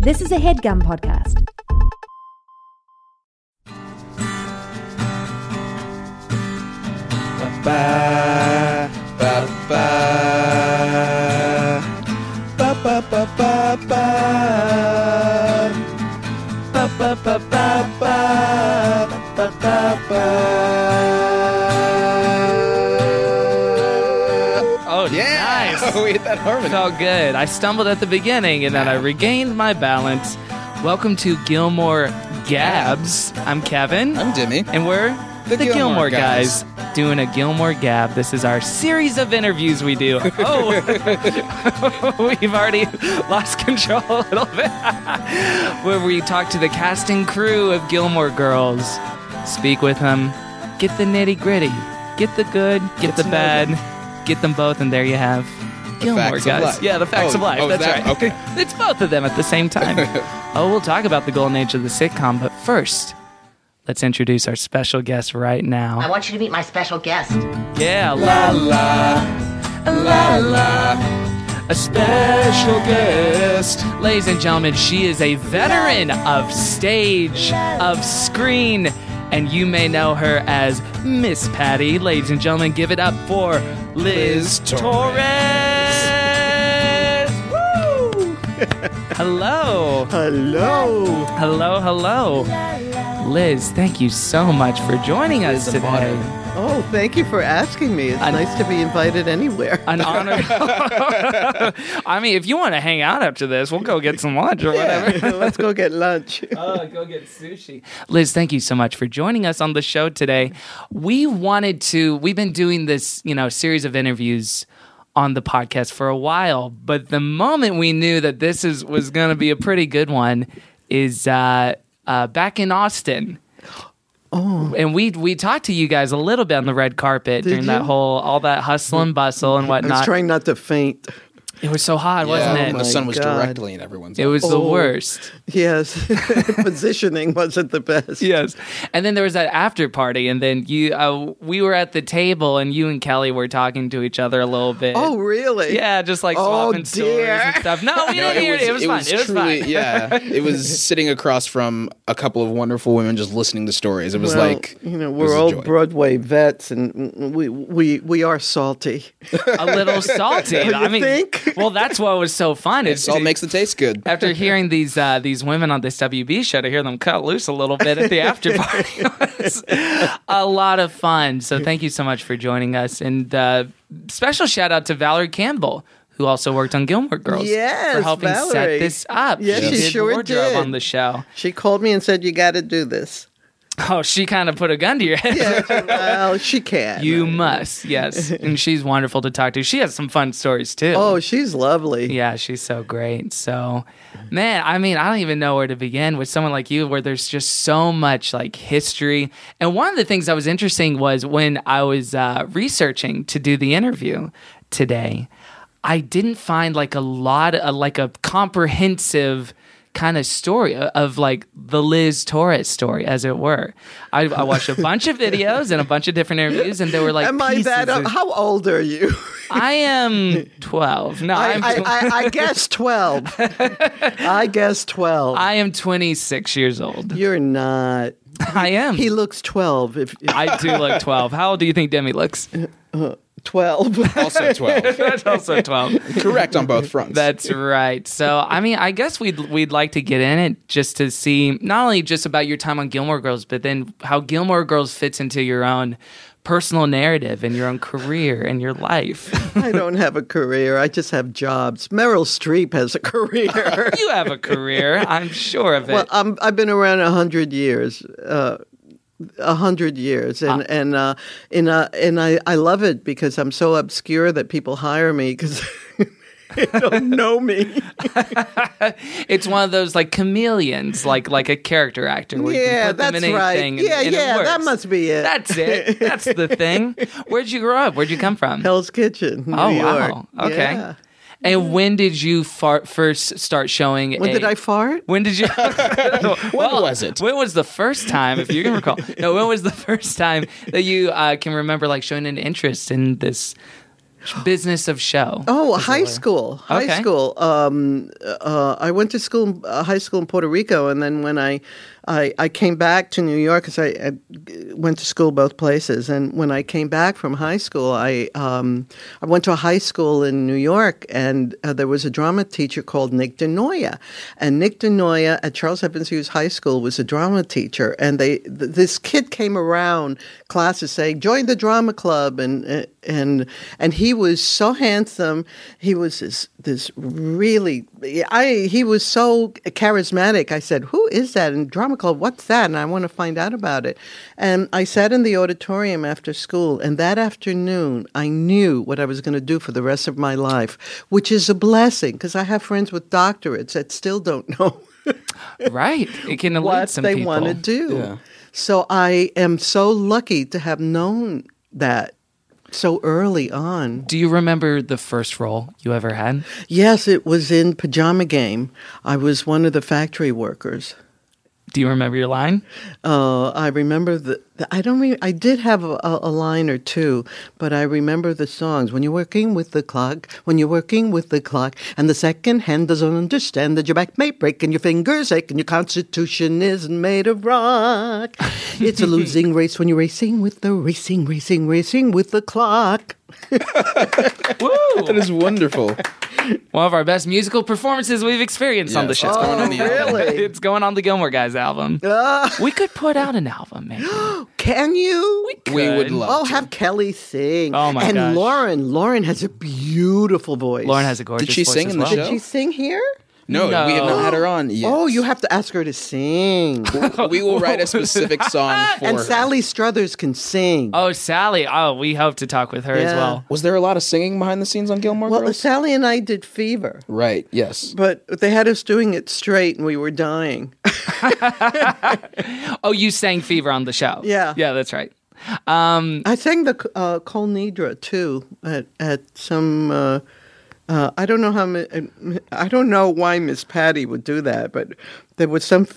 This is a HeadGum podcast. Ba ba ba ba ba ba ba ba ba ba ba ba ba. Oh, Yeah, nice. we hit that harmony. Felt good. I stumbled at the beginning and then I regained my balance. Welcome to Gilmore Gabs. I'm Kevin. I'm Dimmy. And we're The the Gilmore Gilmore guys doing a Gilmore Gab. This is our series of interviews we do. Oh, we've already lost control a little bit. Where we talk to the cast and crew of Gilmore Girls, speak with them, get the nitty gritty, get the good, get the to know bad, get them both, and there you have Gilmore facts of guys. life. Yeah, the facts Oh, of life. oh, That's that- right. okay. It's both of them at the same time. Oh, we'll talk about the golden age of the sitcom, but first, let's introduce our special guest right I now. want you to meet my special guest. Yeah, la la, la la, a special guest. Ladies and gentlemen, she is a veteran of stage, of screen, and you may know her as Miss Patty. Ladies and gentlemen, give it up for Liz Torres. Woo! Hello. Hello. Hello, hello. Liz, thank you so much for joining us an today. honor. Oh, thank you for asking me. It's nice to be invited anywhere. An honor. I mean, if you want to hang out after this, we'll go get some lunch or whatever. Let's go get lunch. Go get sushi. Liz, thank you so much for joining us on the show today. We've been doing this, series of interviews on the podcast for a while, but the moment we knew that this was going to be a pretty good one is back in Austin. Oh, And we talked to you guys a little bit on the red carpet during that you? all that hustle and bustle and I was whatnot. trying not to faint. It was so hot, wasn't Yeah, it? the sun was God. directly in everyone's It was the Oh. worst. Yes, positioning wasn't the best. Yes. And then there was that after party, and then we were at the table, and you and Kelly were talking to each other a little bit. Oh, really? Yeah, just like Oh, swapping stories dear. and stuff. No, we didn't hear it. It was fun. It was truly, fun. yeah. It was sitting across from a couple of wonderful women just listening to stories. It was Well, like, it was we're a old joy. Broadway vets, and we are salty. A little salty. I mean, think? well, that's what was so fun. It all makes the taste good. After hearing these women on this WB show, to hear them cut loose a little bit at the after party was a lot of fun. So thank you so much for joining us. And special shout out to Valerie Campbell, who also worked on Gilmore Girls, Yes, for helping set Valerie. this up. Yes, she she did sure wardrobe did. on the show. She called me and said, "You got to do this." Oh, she kind of put a gun to your head. Yeah, well, she can. You must, yes. And she's wonderful to talk to. She has some fun stories too. Oh, she's lovely. Yeah, she's so great. So, man, I mean, I don't even know where to begin with someone like you, where there's just so much like history. And one of the things that was interesting was when I was researching to do the interview today, I didn't find like a comprehensive kind of story of like the Liz Torres story, as it were. I watched a bunch of videos and a bunch of different interviews, and they were like, Am I that? pieces of- How old are you? I am 12. No, I'm I guess 12. I guess 12. I am 26 years old. You're not. I am. He looks 12. If I do look 12. How old do you think Demi looks? 12. Also 12. That's also 12. Correct on both fronts. That's right. So, I mean, I guess we'd like to get in it just to see not only just about your time on Gilmore Girls, but then how Gilmore Girls fits into your own personal narrative and your own career and your life. I don't have a career. I just have jobs. Meryl Streep has a career. You have a career, I'm sure of it. Well, I've been around 100 years. 100 years, and I love it because I'm so obscure that people hire me because they don't know me. It's one of those like chameleons, like a character actor. Where you Yeah, can put them that's in right. anything Yeah, and it yeah, that works. must be it. That's it. That's the thing. Where'd you grow up? Where'd you come from? Hell's Kitchen, New Oh, York. wow. Okay. Yeah. And when did you first start showing? When did I fart? When did you? When was it? When was the first time, if you can recall? No, when was the first time that you can remember, like showing an interest in this business of show? Oh, high school. High Okay. school. I went to school, high school in Puerto Rico, and then when I came back to New York, because I went to school both places, and when I came back from high school, I went to a high school in New York, and there was a drama teacher called Nick DeNoia, and Nick DeNoia at Charles Evans Hughes High School was a drama teacher, and this kid came around classes saying, "Join the drama club," and he was so handsome. He was this really, he was so charismatic. I said, "Who is that in drama club? What's that?" And I want to find out about it. And I sat in the auditorium after school, and that afternoon I knew what I was going to do for the rest of my life, which is a blessing because I have friends with doctorates that still don't know Right. It can elude what some they people. want to do. Yeah. So I am so lucky to have known that so early on. Do you remember the first role you ever had? Yes, it was in Pajama Game. I was one of the factory workers. Do you remember your line? I remember I did have a line or two, but I remember the songs. When you're working with the clock, and the second hand doesn't understand that your back may break and your fingers ache and your constitution isn't made of rock. It's a losing race when you're racing with the clock. Woo! That is wonderful. One of our best musical performances we've experienced on the Yes, show. it's going on the album. Really? It's going on the Gilmore Guys album. We could put out an album, maybe. Can you? We would Could. love to. Have Kelly sing. Oh, my and gosh. Lauren has a beautiful voice. Lauren has a gorgeous Did she voice sing as in the well. show? Did she sing here? No, No. we have not had her on yet. Oh, you have to ask her to sing. We will write a specific song for And her. Sally Struthers can sing. Oh, Sally. Oh, we hope to talk with her as Yeah. well. Was there a lot of singing behind the scenes on Gilmore Well, Girls? Sally and I did Fever, Right, yes. but they had us doing it straight and we were dying. Oh, you sang Fever on the show. Yeah. Yeah, that's right. I sang the Kol Nidra too at some. I don't know I don't know why Miss Patty would do that, but there was some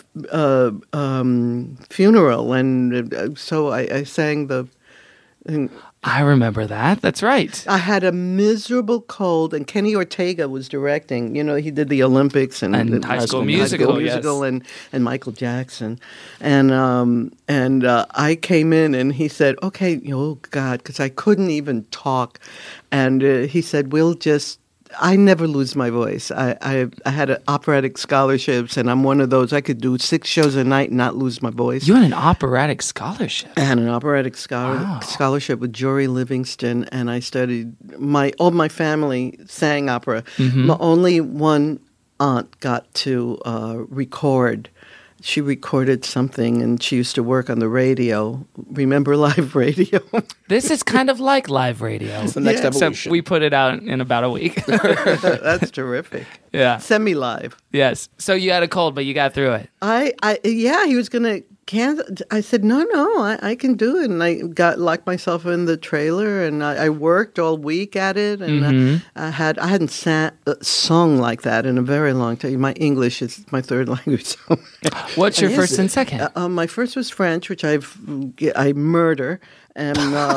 funeral, and so I sang the. And I remember that. That's right. I had a miserable cold, and Kenny Ortega was directing. You know, he did the Olympics and High School Musical, yes. and Michael Jackson, and I came in and he said, "Okay, oh God," because I couldn't even talk, and he said, "We'll just." I never lose my voice. I had operatic scholarships, and I'm one of those. I could do 6 shows a night and not lose my voice. You had an operatic scholarship. I had an operatic scholarship with Jory Livingston, and I studied. All my family sang opera. Only one aunt got to record. She recorded something, and she used to work on the radio. Remember live radio? This is kind of like live radio. It's the next Except evolution. we put it out in about a week. That's terrific. Yeah. Semi-live. Yes. So you had a cold, but you got through it. Yeah, he was gonna cancel. I said no, I can do it, and I locked myself in the trailer, and I worked all week at it, and I hadn't sung like that in a very long time. My English is my third language. So. What's your Is first it? and second? My first was French, which I murder, and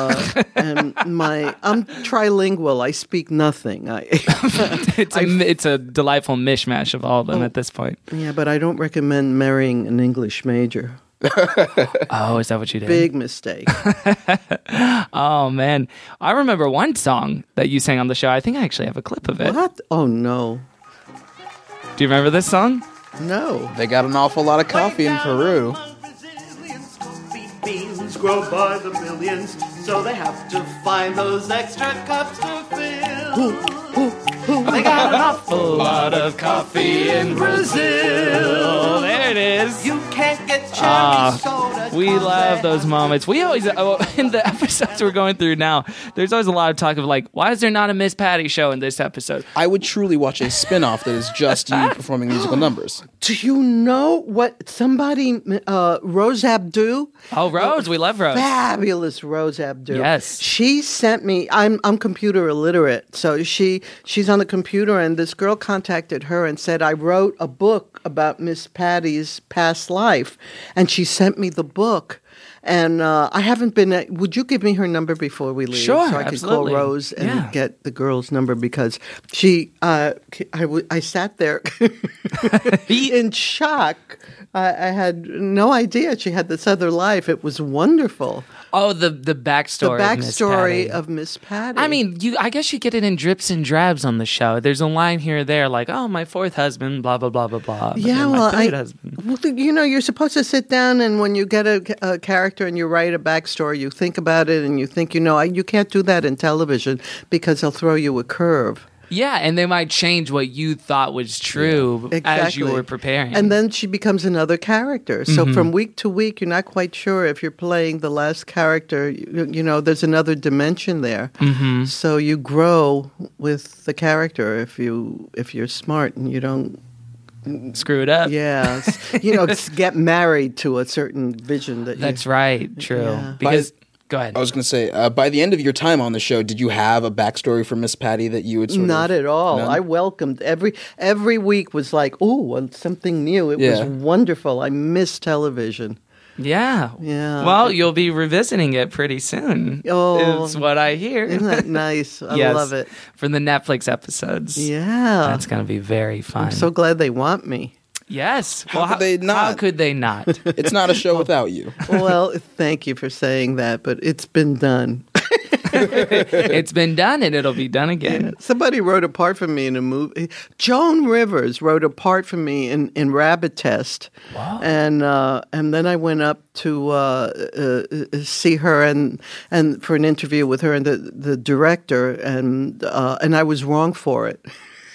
I'm trilingual. I speak nothing. It's a delightful mishmash of all of them at this point. Yeah, but I don't recommend marrying an English major. Oh, is that what you did? Big mistake. Oh, man. I remember one song that you sang on the show. I think I actually have a clip of it. What? Oh no, Do you remember this song? no. They got an awful lot of coffee in Peru. Brazilians, coffee beans grow by the millions, so they have to find those extra cups to fill. They got an awful lot of coffee in Brazil. There it is. You can't get cherry soda. We love those moments. We always, in the episodes we're going through now, there's always a lot of talk of like, why is there not a Miss Patty show in this episode? I would truly watch a spin-off that is just you performing musical numbers. Do you know what somebody, Rose Abdu? Oh, Rose. We love Rose. Fabulous Rose Abdu. Yes. She sent me, I'm computer illiterate, so she's on the computer, and this girl contacted her and said, I wrote a book about Miss Patty's past life, and she sent me the book. And I haven't been. Would you give me her number before we leave? Sure, so I absolutely. could call Rose and Yeah. get the girl's number because she. I sat there in shock. I had no idea she had this other life. It was wonderful. Oh, the The backstory. backstory of of Miss Patty. I mean, I guess you get it in drips and drabs on the show. There's a line here or there, like, "Oh, my fourth husband," blah blah blah blah blah. But yeah, then my well, third husband. well, you're supposed to sit down and when you get a character and you write a backstory, you think about it and you think, you can't do that in television because they'll throw you a curve. Yeah, and they might change what you thought was true as you were preparing. And then she becomes another character. So from week to week, you're not quite sure if you're playing the last character. There's another dimension there. So you grow with the character if you're smart and you don't. screw it up. Yeah, get married to a certain vision that. That's right. True. Yeah. Because go ahead. I was going to say, by the end of your time on the show, did you have a backstory for Miss Patty that you would sort Not of... at all. None? I welcomed every week was like, oh, something new. It was wonderful. I miss television. Yeah. Yeah. Well, you'll be revisiting it pretty soon. Oh. It's what I hear. Isn't that nice? I Yes. love it. For the Netflix episodes. Yeah. That's going to be very fun. I'm so glad they want me. Yes. How could they not? How could they not? It's not a show without you. Well, thank you for saying that, but it's been done. It's been done and it'll be done again. Somebody wrote a part for me in a movie. Joan Rivers wrote a part for me in Rabbit Test. Wow. And then I went up to see her and for an interview with her and the director, and I was wrong for it.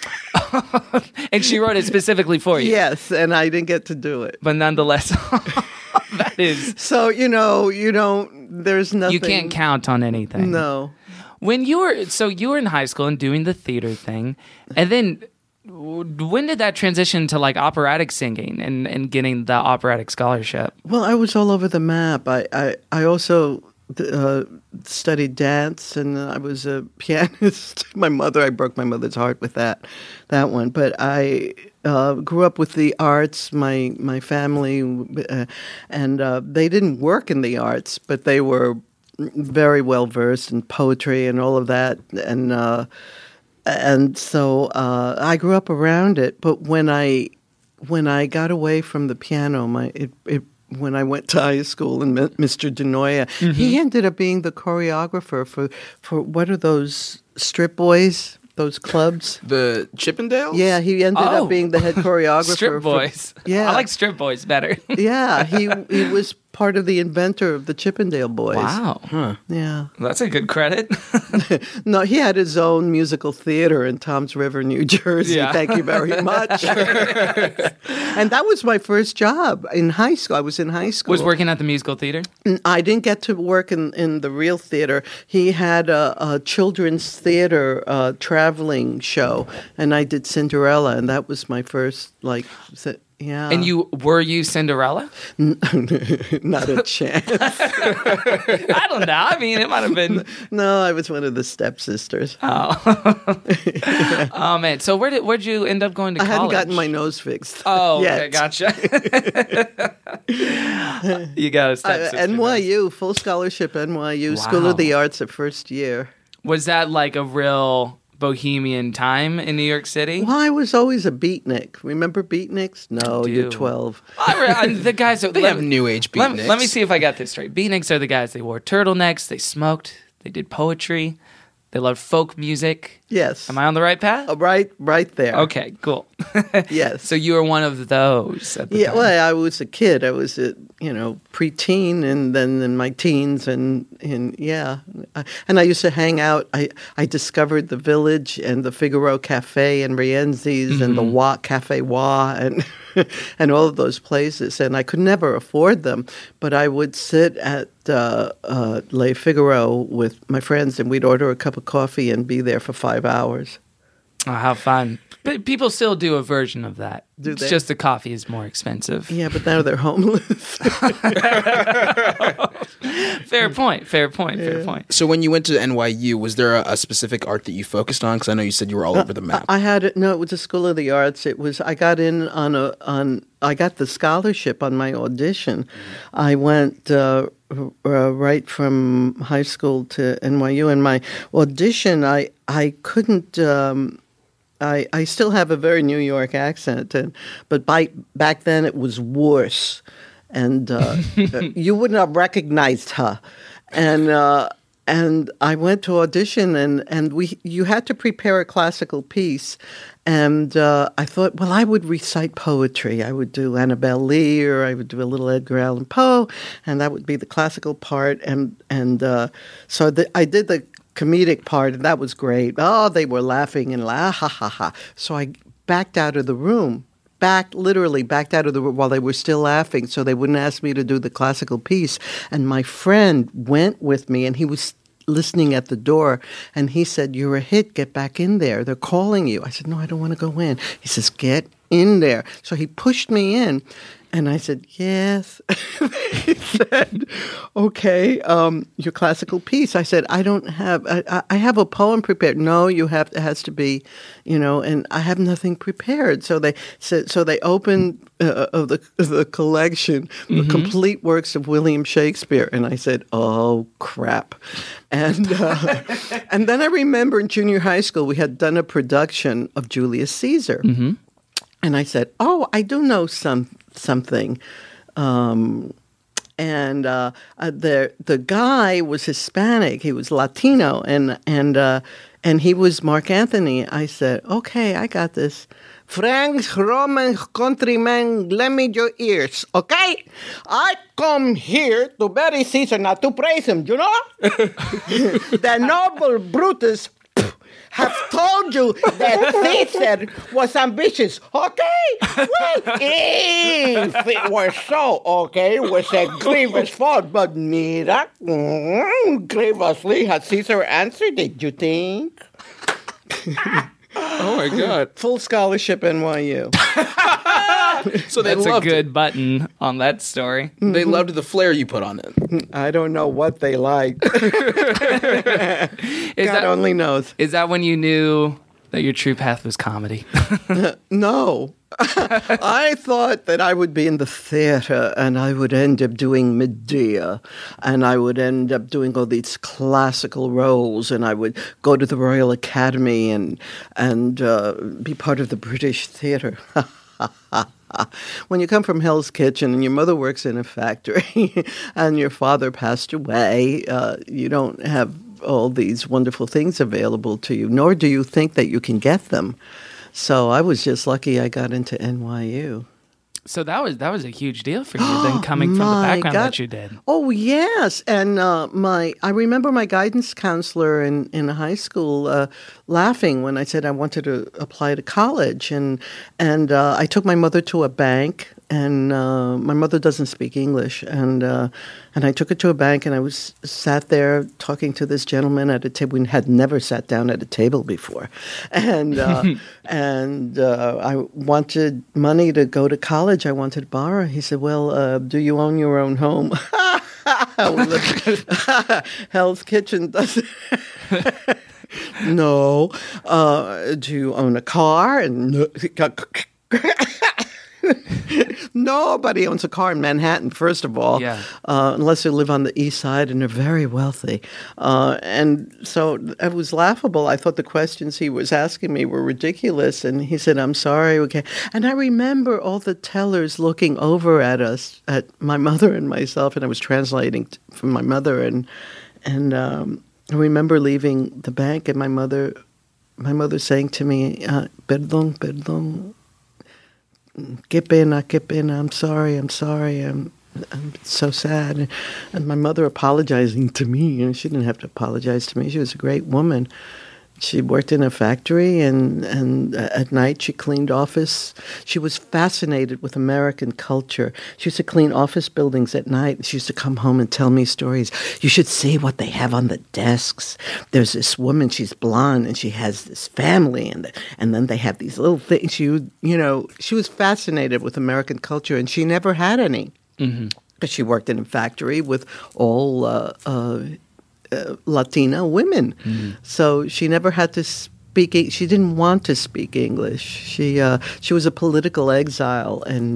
And she wrote it specifically for you. Yes, and I didn't get to do it. But nonetheless, that is... So, there's nothing. You can't count on anything. No. When you were in high school and doing the theater thing, and then when did that transition to like operatic singing and getting the operatic scholarship? Well, I was all over the map. I also studied dance, and I was a pianist. I broke my mother's heart with that one. But I grew up with the arts. My family, and they didn't work in the arts, but they were very well versed in poetry and all of that, and so I grew up around it. But when I got away from the piano, when I went to high school and met Mr. DeNoia, he ended up being the choreographer for what are those strip boys? Those clubs? The Chippendales? Yeah, he ended up being the head choreographer. Strip boys. Yeah. I like strip boys better. Yeah, he was part of the inventor of the Chippendale Boys. Wow. Huh. Yeah. That's a good credit. No, he had his own musical theater in Toms River, New Jersey. Yeah. Thank you very much. And that was my first job in high school. I was in high school. Was working at the musical theater? I didn't get to work in the real theater. He had a children's theater traveling show, and I did Cinderella, and that was my first, yeah. And were you Cinderella? Not a chance. I don't know. I mean, it might have been. No, I was one of the stepsisters. Oh man. So where'd you end up going to I college? hadn't gotten my nose fixed. Oh, yet. okay, gotcha. You got a stepsister. NYU, full scholarship NYU, School Wow. of the Arts at first year. Was that like a real bohemian time in New York City? Well, I was always a beatnik. Remember beatniks? No, Do. you're 12. The guys They have new age beatniks. Let me see if I got this straight. Beatniks are the guys. They wore turtlenecks. They smoked. They did poetry. They loved folk music. Yes. Am I on the right path? Right there. Okay, cool. Yes. So you were one of those at the Yeah, time. well, I was a kid. I was preteen, and then in my teens, and yeah, and I used to hang out. I discovered the Village and the Figaro Cafe and Rienzi's and the Cafe Wa and and all of those places, and I could never afford them, but I would sit at Le Figaro with my friends, and we'd order a cup of coffee and be there for 5 hours. Oh, how fun. But people still do a version of that. Do It's they? just the coffee is more expensive. Yeah, but now they're homeless. Fair point. So when you went to NYU, was there a specific art that you focused on? Because I know you said you were all over the map. I had it. No, it was a School of the Arts. It was. I got in on I got the scholarship on my audition. I went right from high school to NYU, and my audition, I couldn't. I still have a very New York accent, but back then it was worse, and you wouldn't have recognized her, and I went to audition, and you had to prepare a classical piece, and I thought, well, I would recite poetry. I would do Annabelle Lee, or I would do a little Edgar Allan Poe, and that would be the classical part, and so I did the comedic part, and that was great. Oh, they were laughing and ha ha ha. So I backed out of the room. Literally backed out of the room while they were still laughing, so they wouldn't ask me to do the classical piece. And my friend went with me, and he was listening at the door, and he said, "You're a hit, get back in there. They're calling you." I said, "No, I don't want to go in." He says, "Get in there." So he pushed me in, and I said, "Yes." He said, "Okay, your classical piece." I said, "I don't have, I have a poem prepared." "No, it has to be, and I have nothing prepared." So they said, they opened the collection, the complete works of William Shakespeare. And I said, "Oh, crap." And and then I remember in junior high school, we had done a production of Julius Caesar. Mm-hmm. And I said, "Oh, I do know something." And the guy was Hispanic. He was Latino, and he was Mark Antony. I said, "Okay, I got this." "Franks, Romans, countrymen, lend me your ears, okay? I come here to bury Caesar, not to praise him, you know? The noble Brutus have told you that Caesar was ambitious, okay? Well, if it were so, okay, it was a grievous fault, but mira, grievously has Caesar answered it, you think?" Oh my God! Full scholarship NYU. So That's a loved good it. button on that story. They loved the flair you put on it. I don't know what they liked. God only knows. Is that when you knew that your true path was comedy? No. I thought that I would be in the theater, and I would end up doing Medea, and I would end up doing all these classical roles, and I would go to the Royal Academy and be part of the British theater. When you come from Hell's Kitchen and your mother works in a factory and your father passed away, you don't have all these wonderful things available to you, nor do you think that you can get them. So I was just lucky I got into NYU. So that was a huge deal for you then, coming from the background that you did. Oh yes, and I remember my guidance counselor in high school laughing when I said I wanted to apply to college, and I took my mother to a bank, and my mother doesn't speak English, and I took her to a bank, and I was sat there talking to this gentleman at a table. We had never sat down at a table before, and I wanted money to go to college. I wanted to borrow. He said, "Well, do you own your own home?" Hell's Kitchen doesn't. No. Do you own a car? And nobody owns a car in Manhattan, first of all, unless they live on the East Side and are very wealthy. And so it was laughable. I thought the questions he was asking me were ridiculous. And he said, "I'm sorry, okay." And I remember all the tellers looking over at us, at my mother and myself, and I was translating from my mother. And I remember leaving the bank, and my mother saying to me, "Perdón. Qué pena, I'm sorry, I'm so sad." And my mother apologizing to me, and she didn't have to apologize to me. She was a great woman. She worked in a factory, and at night she cleaned office. She was fascinated with American culture. She used to clean office buildings at night. She used to come home and tell me stories. "You should see what they have on the desks. There's this woman, she's blonde, and she has this family, and then they have these little things." She was fascinated with American culture, and she never had any. Because she worked in a factory with all Latina women. So she never had to speak. She didn't want to speak English. She was a political exile, and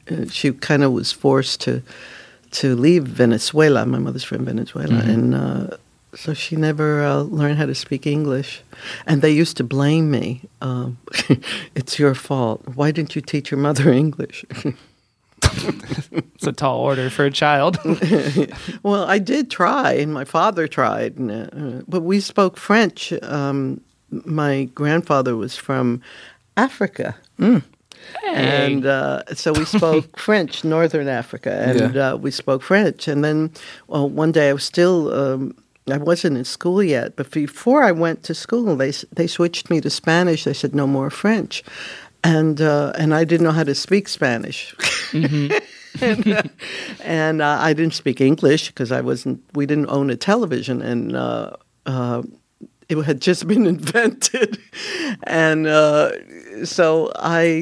she kind of was forced to leave Venezuela. My mother's from Venezuela, and so she never learned how to speak English. And they used to blame me. It's your fault. Why didn't you teach your mother English? It's a tall order for a child. Well, I did try, and my father tried, but we spoke French. My grandfather was from Africa. Hey. And so we spoke French, Northern Africa, and we spoke French. And then, one day I was still, I wasn't in school yet, but before I went to school, they switched me to Spanish. They said no more French, and I didn't know how to speak Spanish. and I didn't speak English because we didn't own a television, and it had just been invented, and so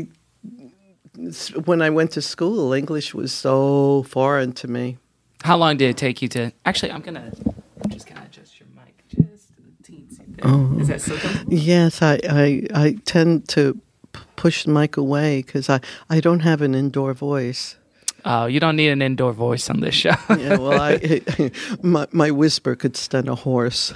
when I went to school, English was so foreign to me. How long did it take you to? Actually, I'm just gonna adjust your mic just to the teensy bit. Oh. Is that still comfortable? Yes, I tend to push the mic away because I don't have an indoor voice. Oh, you don't need an indoor voice on this show. Yeah, well, my whisper could stun a horse.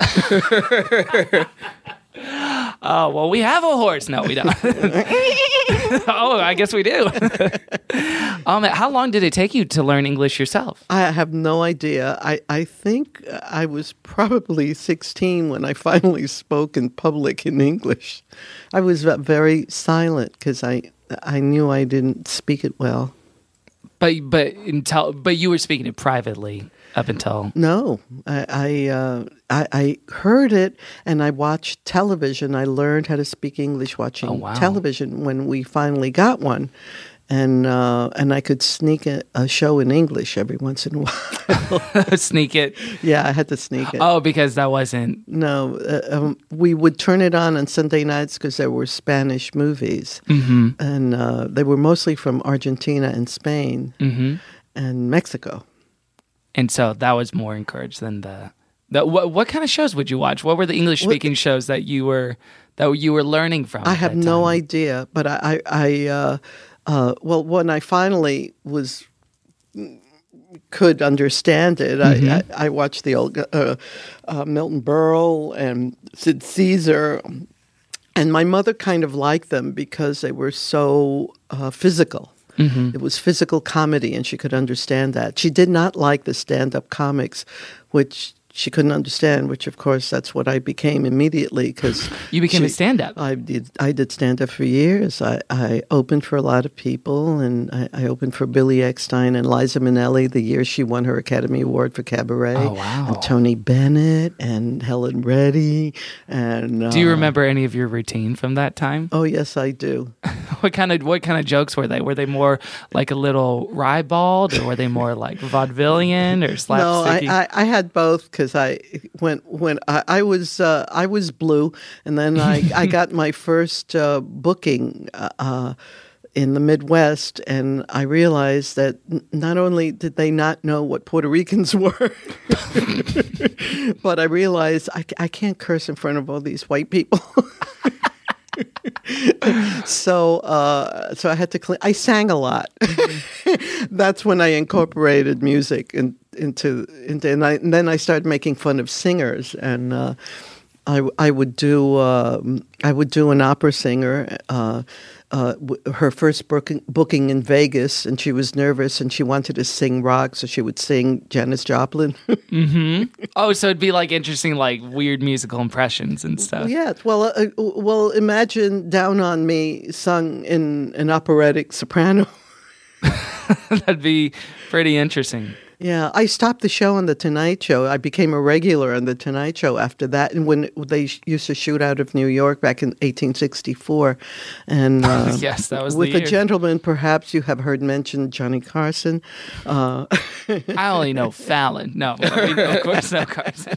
Oh, well, we have a horse. No, we don't. Oh, I guess we do. How long did it take you to learn English yourself? I have no idea. I think I was probably 16 when I finally spoke in public in English. I was very silent because I knew I didn't speak it well. But you were speaking it privately up until... No, I heard it and I watched television. I learned how to speak English watching television when we finally got one. And I could sneak a show in English every once in a while. Sneak it? Yeah, I had to sneak it. Oh, because that wasn't... No, we would turn it on Sunday nights because there were Spanish movies. Mm-hmm. And they were mostly from Argentina and Spain and Mexico. And so that was more encouraged than what kind of shows would you watch? What were the English-speaking shows that you were learning from? I have no idea, but well, when I finally could understand it, I watched the old Milton Berle and Sid Caesar, and my mother kind of liked them because they were so physical. It was physical comedy, and she could understand that. She did not like the stand-up comics, which she couldn't understand, which, of course, that's what I became immediately. Because you became a stand-up? I did stand-up for years. I opened for a lot of people, and I opened for Billy Eckstein and Liza Minnelli the year she won her Academy Award for Cabaret. Oh, wow. And Tony Bennett and Helen Reddy. And do you remember any of your routine from that time? Oh, yes, I do. What kind of jokes were they? Were they more like a little ribald, or were they more like vaudevillian or slapsticky? No, I had both because when I was blue, and then I got my first booking in the Midwest, and I realized that not only did they not know what Puerto Ricans were, but I realized I can't curse in front of all these white people. So I had to I sang a lot. That's when I incorporated music into and then I started making fun of singers, and I would do an opera singer. Her first booking in Vegas, and she was nervous, and she wanted to sing rock, so she would sing Janis Joplin. Oh, so it'd be like interesting, like weird musical impressions and stuff. Yeah, well, imagine Down on Me sung in an operatic soprano. That'd be pretty interesting. Yeah, I stopped the show on The Tonight Show. I became a regular on The Tonight Show after that, and when they used to shoot out of New York back in 1864. And yes, that was with the year. a gentleman, perhaps you have heard mentioned Johnny Carson. I only know Fallon. No, of course no Carson.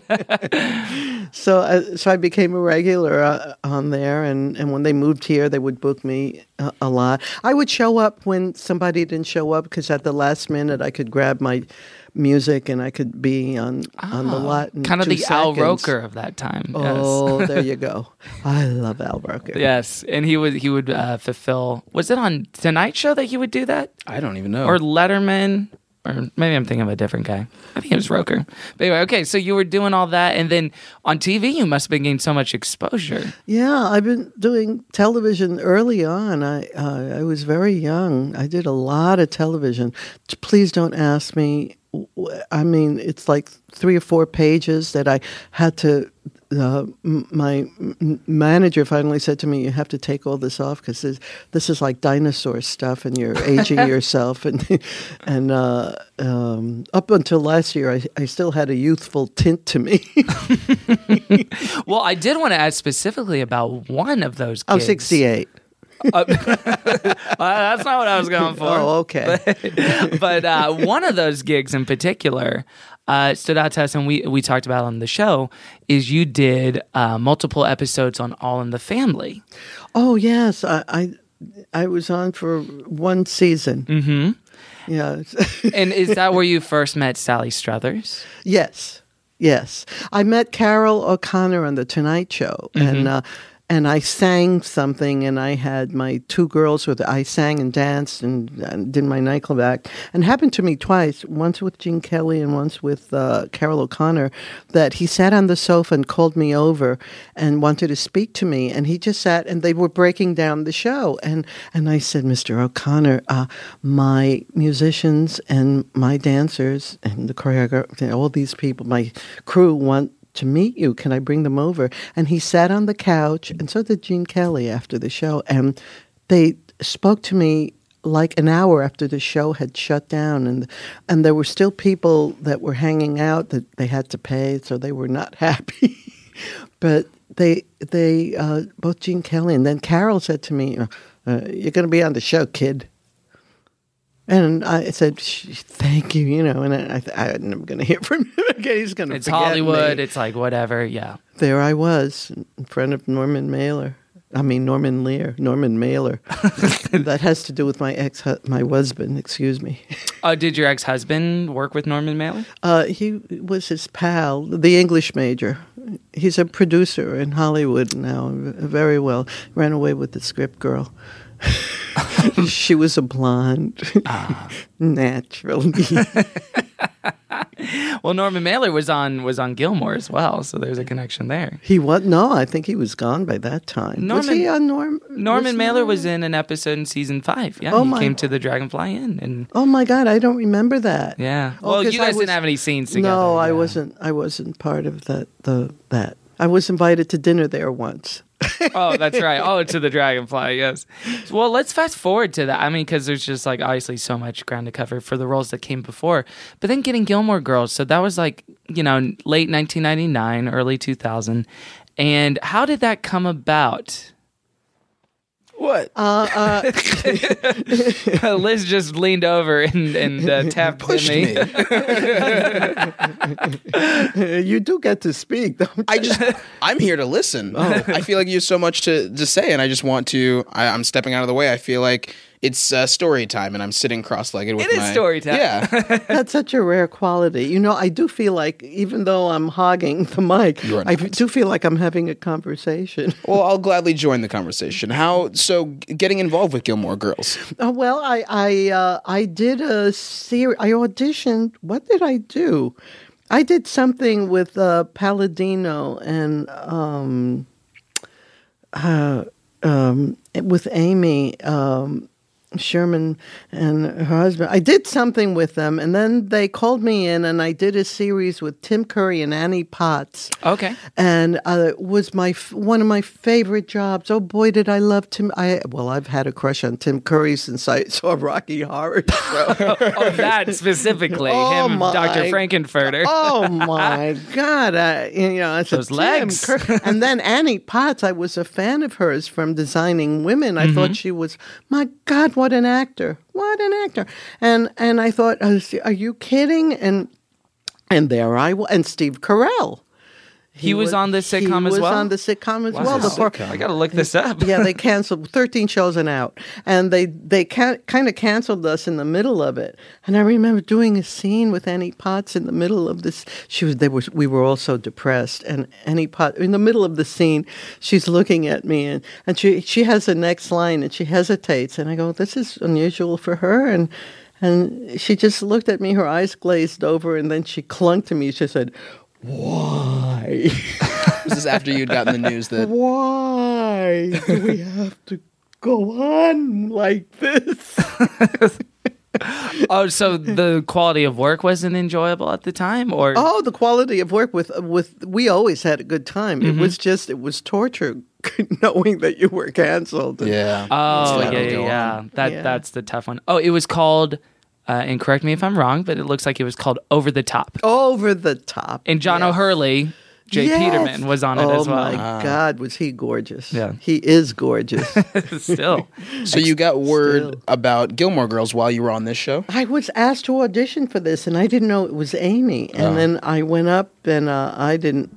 So I became a regular on there, and when they moved here, they would book me a lot. I would show up when somebody didn't show up because at the last minute I could grab my music, and I could be on the lot in kind of 2 the Al seconds. Roker of that time. Oh, there you go. I love Al Roker. Yes, and he would fulfill. Was it on Tonight Show that he would do that, I don't even know. or Letterman? Or maybe I'm thinking of a different guy. I think it was Roker. But anyway, okay, so you were doing all that, and then on TV, you must have been getting so much exposure. Yeah, I've been doing television early on. I was very young. I did a lot of television. Please don't ask me. I mean, it's like 3 or 4 pages that I had to. My manager finally said to me, "You have to take all this off because this is like dinosaur stuff, and you're aging yourself." And up until last year, I still had a youthful tint to me. Well, I did want to ask specifically about one of those gigs. I'm 68. That's not what I was going for. Oh, okay. But one of those gigs in particular stood out to us, and we talked about on the show, is you did multiple episodes on All in the Family. Oh yes, I was on for 1 season. Mm-hmm. Yeah. And is that where you first met Sally Struthers? Yes. I met Carol O'Connor on the Tonight Show, and I sang something, and I had my 2 girls I sang and danced and did my nightclub act. And it happened to me twice, once with Gene Kelly and once with Carol O'Connor, that he sat on the sofa and called me over and wanted to speak to me. And he just sat, and they were breaking down the show. And I said, "Mr. O'Connor, my musicians and my dancers and the choreographer, all these people, my crew want to meet you. Can I bring them over?" And he sat on the couch, and so did Gene Kelly after the show. And they spoke to me like an hour after the show had shut down, and there were still people that were hanging out that they had to pay, so they were not happy. But they both Gene Kelly and then Carol said to me, "You're going to be on the show, kid." And I said, "Thank you," and I'm never going to hear from him again. He's going to It's forget Hollywood. me. It's like whatever. Yeah. There I was in front of Norman Mailer. Norman Lear. Norman Mailer. That has to do with my husband. Excuse me. Did your ex-husband work with Norman Mailer? He was his pal, the English major. He's a producer in Hollywood now. Very well. Ran away with the script girl. She was a blonde, naturally. Well, Norman Mailer was on Gilmore as well, so there's a connection there. He was I think he was gone by that time. Was he on Norman Mailer was in an episode in season 5. Yeah, he came to the Dragonfly Inn, and oh my God, I don't remember that. yeah. Well, you guys didn't have any scenes together. No, I yeah. I wasn't part of that. I was invited to dinner there once. Oh, that's right. Oh, to the Dragonfly, yes. Well, let's fast forward to that. I mean, because there's just like obviously so much ground to cover for the roles that came before. But then getting Gilmore Girls, so that was like, late 1999, early 2000. And how did that come about? What? Liz just leaned over and tapped Pushed me. You do get to speak, don't you? I'm here to listen. I feel like you have so much to say, and I just want to. I'm stepping out of the way. I feel like it's story time, and I'm sitting cross-legged with It is story time. Yeah. That's such a rare quality. I do feel like, even though I'm hogging the mic, You are I not. do feel like I'm having a conversation. Well, I'll gladly join the conversation. So getting involved with Gilmore Girls. Well, I did a series. I auditioned. What did I do? I did something with Palladino and with Amy Sherman and her husband. I did something with them, and then they called me in, and I did a series with Tim Curry and Annie Potts. Okay. And it was one of my favorite jobs. Oh boy, did I love Tim! I've had a crush on Tim Curry since I saw Rocky Horror Show. Oh, that specifically. Oh, him, my Dr. Frankenfurter. Oh my God! I said, Those legs. And then Annie Potts, I was a fan of hers from Designing Women. I thought she was, my God, what an actor! What an actor! And I thought, are you kidding? And there I was, and Steve Carell. He was on the sitcom as well? He was on the sitcom as Wow. well. I got to look this up. Yeah, they canceled 13 shows and out, and they kind of canceled us in the middle of it. And I remember doing a scene with Annie Potts in the middle of this. We were all so depressed, and Annie Potts in the middle of the scene, she's looking at me, and she has the next line, and she hesitates, and I go, "This is unusual for her," and she just looked at me, her eyes glazed over, and then she clung to me. She said, "Why?" Was this after you'd gotten the news that? Why do we have to go on like this? Oh, so the quality of work wasn't enjoyable at the time, or Oh, the quality of work with we always had a good time. It was torture knowing that you were canceled. Yeah. oh It's like, yeah. Yeah. That's the tough one. Oh, it was called. And correct me if I'm wrong, but it looks like it was called Over the Top. Over the top. And John Yes. O'Hurley, Jay Yes. Peterman, was on it as well. Oh my God, was he gorgeous? Yeah. He is gorgeous. Still. So you got word Still. about Gilmore Girls while you were on this show? I was asked to audition for this, and I didn't know it was Amy. And then I went up, and I didn't.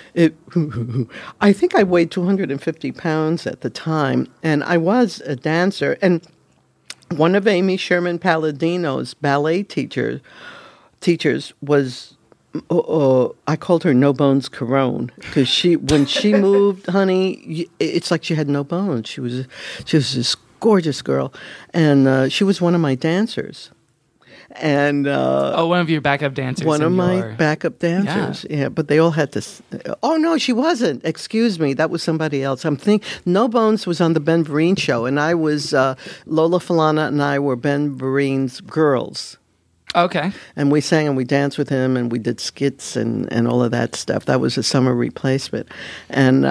I think I weighed 250 pounds at the time, and I was a dancer. And one of Amy Sherman Palladino's ballet teachers was. I called her No Bones Carone because when she moved, honey, it's like she had no bones. She was this gorgeous girl, and she was one of my dancers. And One of your backup dancers. one of in my your- backup dancers. Yeah, but they all had to. Oh no, she wasn't. Excuse me, that was somebody else. No Bones was on the Ben Vereen show, and I was Lola Falana, and I were Ben Vereen's girls. Okay. And we sang and we danced with him and we did skits and all of that stuff. That was a summer replacement. And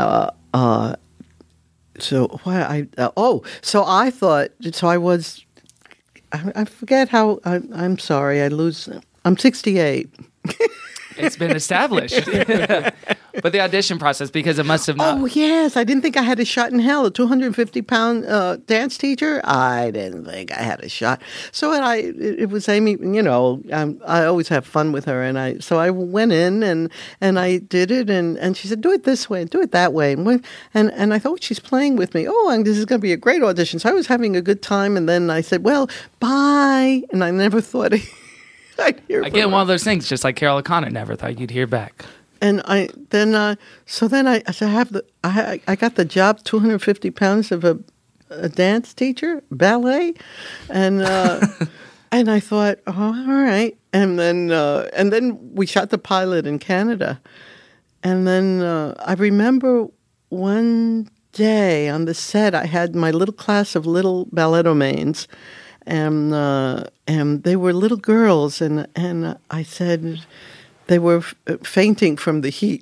so I thought, I forget how, I'm sorry, I'm 68. It's been established. But the audition process, because it must have not. Oh, yes. I didn't think I had a shot in hell. A 250-pound dance teacher? I didn't think I had a shot. So it was Amy, I always have fun with her. And so I went in and I did it. And she said, do it this way, do it that way. And I thought, she's playing with me. Oh, and this is going to be a great audition. So I was having a good time. And then I said, well, bye. And I never thought I'd hear from Again, her. one of those things, just like Carol O'Connor never thought you'd hear back. And I said I got the job, 250 pounds of a dance teacher, ballet, and and I thought, oh, all right. And then we shot the pilot in Canada, and then I remember one day on the set I had my little class of little ballettomanes, and they were little girls, and I said. They were fainting from the heat.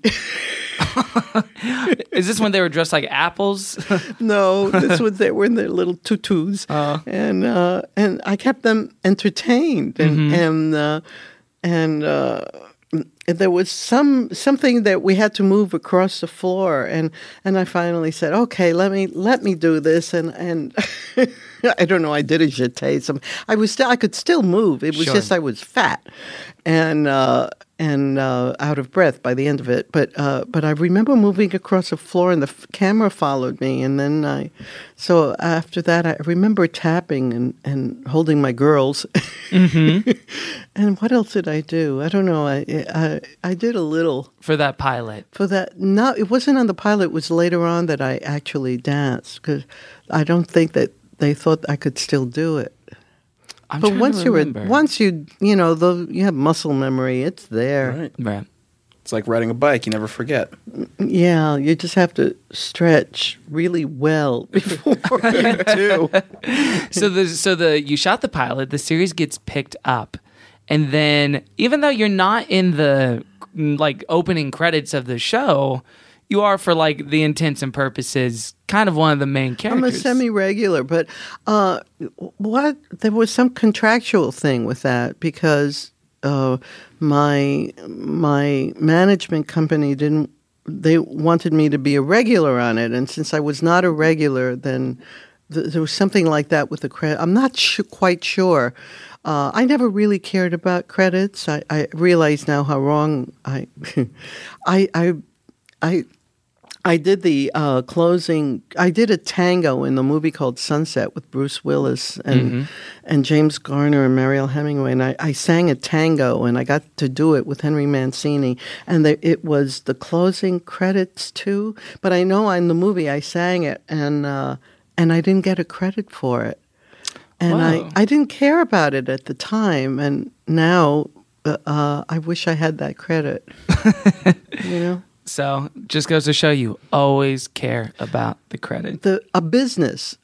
Is this when they were dressed like apples? No, they were in their little tutus, and I kept them entertained, and there was something that we had to move across the floor, and I finally said, okay, let me do this, and I don't know, I did a jeté. I could still move. It was Sure. just I was fat, and out of breath by the end of it. But I remember moving across the floor, and the camera followed me. And then so after that, I remember tapping and holding my girls. Mm-hmm. And what else did I do? I don't know. I did a little For that pilot. for that. No, it wasn't on the pilot. It was later on that I actually danced because I don't think that they thought I could still do it. I'm But trying once to remember. you have muscle memory, it's there. Right. Right. It's like riding a bike. You never forget. Yeah, you just have to stretch really well before you do. So you shot the pilot, the series gets picked up, and then even though you're not in the like opening credits of the show, you are, for like the intents and purposes, kind of one of the main I'm characters. a semi-regular, but there was some contractual thing with that because my management company they wanted me to be a regular on it, and since I was not a regular, then there was something like that with the credit. I'm not quite sure. I never really cared about credits. I realize now how wrong I I did the closing. I did a tango in the movie called Sunset with Bruce Willis and James Garner and Mariel Hemingway. And I sang a tango, and I got to do it with Henry Mancini. And it was the closing credits too. But I know in the movie I sang it, and I didn't get a credit for it. And I didn't care about it at the time. And now I wish I had that credit. You know. So just goes to show you always care about the credit. A business.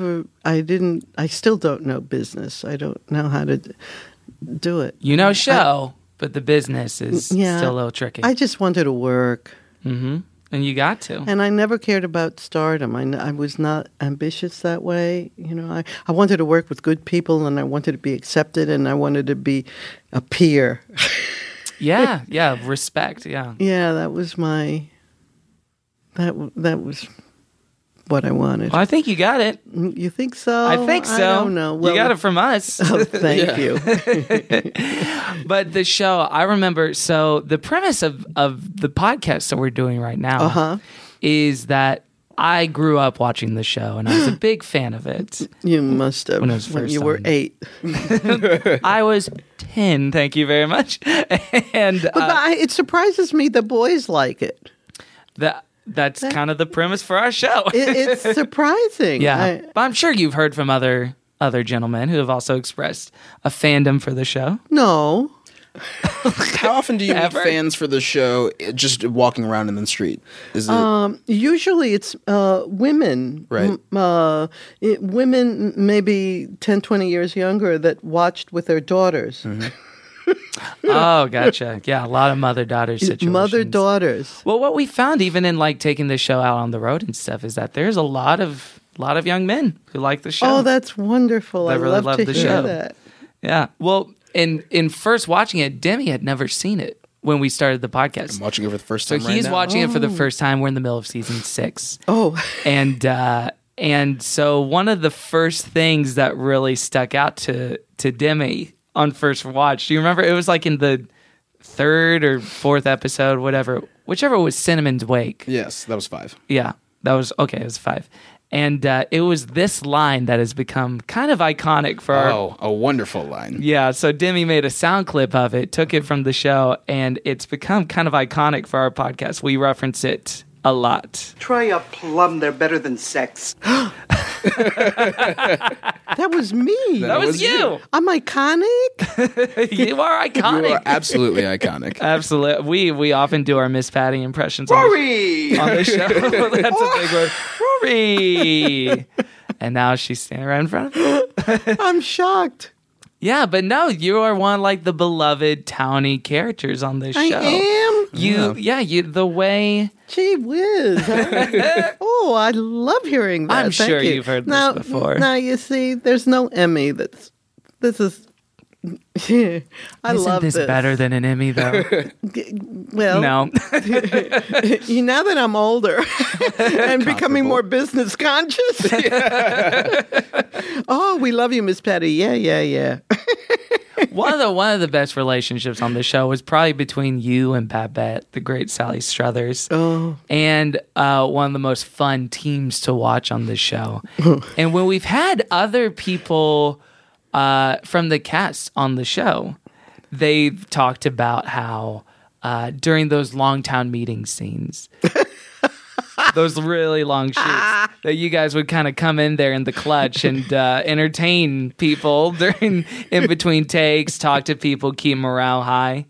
I still don't know business. I don't know how to do it. You know show, but the business is still a little tricky. I just wanted to work. Mm-hmm. And you got to. And I never cared about stardom. I was not ambitious that way. You know, I wanted to work with good people, and I wanted to be accepted, and I wanted to be a peer. Yeah, respect, yeah. Yeah, that was that was what I wanted. Well, I think you got it. You think so? I think so. I don't know. Well, you got it from us. Oh, thank you. But the show, I remember, so the premise of the podcast that we're doing right now is that I grew up watching the show, and I was a big fan of it. You must have. When it was first you were on. 8. I was 10, thank you very much. And But it surprises me the boys like it. that's kind of the premise for our show. It's surprising. Yeah, but I'm sure you've heard from other gentlemen who have also expressed a fandom for the show. No. How often do you meet Ever? fans for the show just walking around in the street? Is it Usually it's women. Right. Women maybe 10, 20 years younger that watched with their daughters. Oh, gotcha. Yeah, a lot of mother-daughter situations. Mother-daughters. Well, what we found even in like taking the show out on the road and stuff is that there's a lot of young men who like the show. Oh, that's wonderful. They I really love love to the hear show. that. Yeah. Well, in first watching it, Demi had never seen it when we started the podcast. I'm watching it for the first So time right he's now. watching it for the first time. We're in the middle of season 6. Oh. And so one of the first things that really stuck out to Demi on first watch, do you remember? It was like in the 3rd or 4th episode, whichever was Cinnamon's Wake. Yes, that was 5. Yeah, that was okay. It was 5, and it was this line that has become kind of iconic for our. Oh, a wonderful line. Yeah, so Demi made a sound clip of it, took it from the show, and it's become kind of iconic for our podcast. We reference it a lot. Try a plum, they're better than sex. That was me. That was you. I'm iconic. You are iconic. You are absolutely iconic. Absolutely. We often do our Miss Patty impressions on the show. That's a big word. Rory. And now she's standing right in front of me. I'm shocked. Yeah, but no, you are one like the beloved towny characters on this I show. am. You the way. Gee whiz. Oh, I love hearing that. I'm Thank sure you. you've heard this now, before. Now, you see, there's no Emmy this is... I Isn't love this better than an Emmy though? Well, No. now that I'm older and becoming more business conscious. Oh, we love you, Miss Patty. Yeah. One of the best relationships on the show was probably between you and Babette, the great Sally Struthers. Oh. And one of the most fun teams to watch on the show. And when we've had other people from the cast on the show, they've talked about how during those long town meeting scenes, those really long shoots, that you guys would kind of come in there in the clutch and entertain people in between takes, talk to people, keep morale high.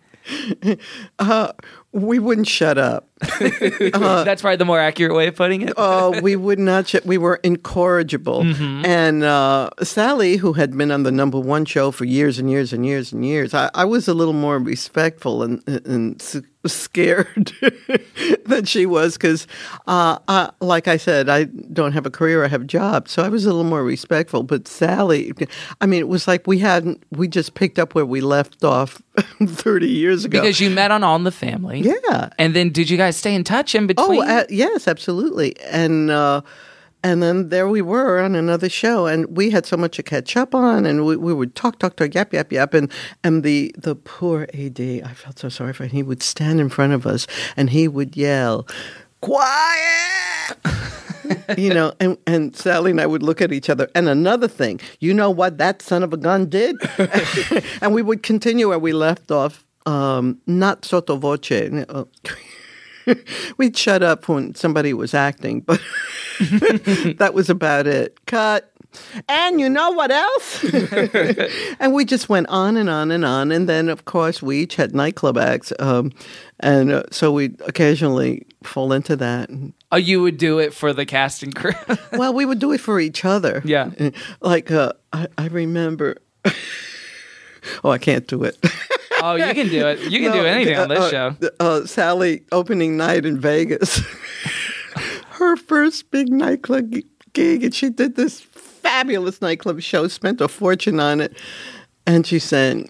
We wouldn't shut up. That's probably the more accurate way of putting it. We would not. We were incorrigible. Mm-hmm. And Sally, who had been on the #1 show for years and years and years and years, I was a little more respectful and scared than she was because, like I said, I don't have a career. I have a job, so I was a little more respectful. But Sally, I mean, it was like we just picked up where we left off 30 years ago. Because you met on All in the Family. Yeah. And then did you guys stay in touch in between? Oh, yes, absolutely. And And then there we were on another show, and we had so much to catch up on, and we would talk, yap, and the poor AD, I felt so sorry for him. He would stand in front of us, and he would yell, "Quiet!" and Sally and I would look at each other. And another thing, you know what that son of a gun did? And we would continue where we left off, not sotto voce. We'd shut up when somebody was acting, but that was about it. Cut. And you know what else? And we just went on and on and on. And then, of course, we each had nightclub acts. So we'd occasionally fall into that. Oh, you would do it for the cast and crew? Well, we would do it for each other. Yeah. Like, I remember... Oh, I can't do it. Oh, you can do it. You can do anything on this show. Sally, opening night in Vegas. Her first big nightclub gig, and she did this fabulous nightclub show, spent a fortune on it. And she sang,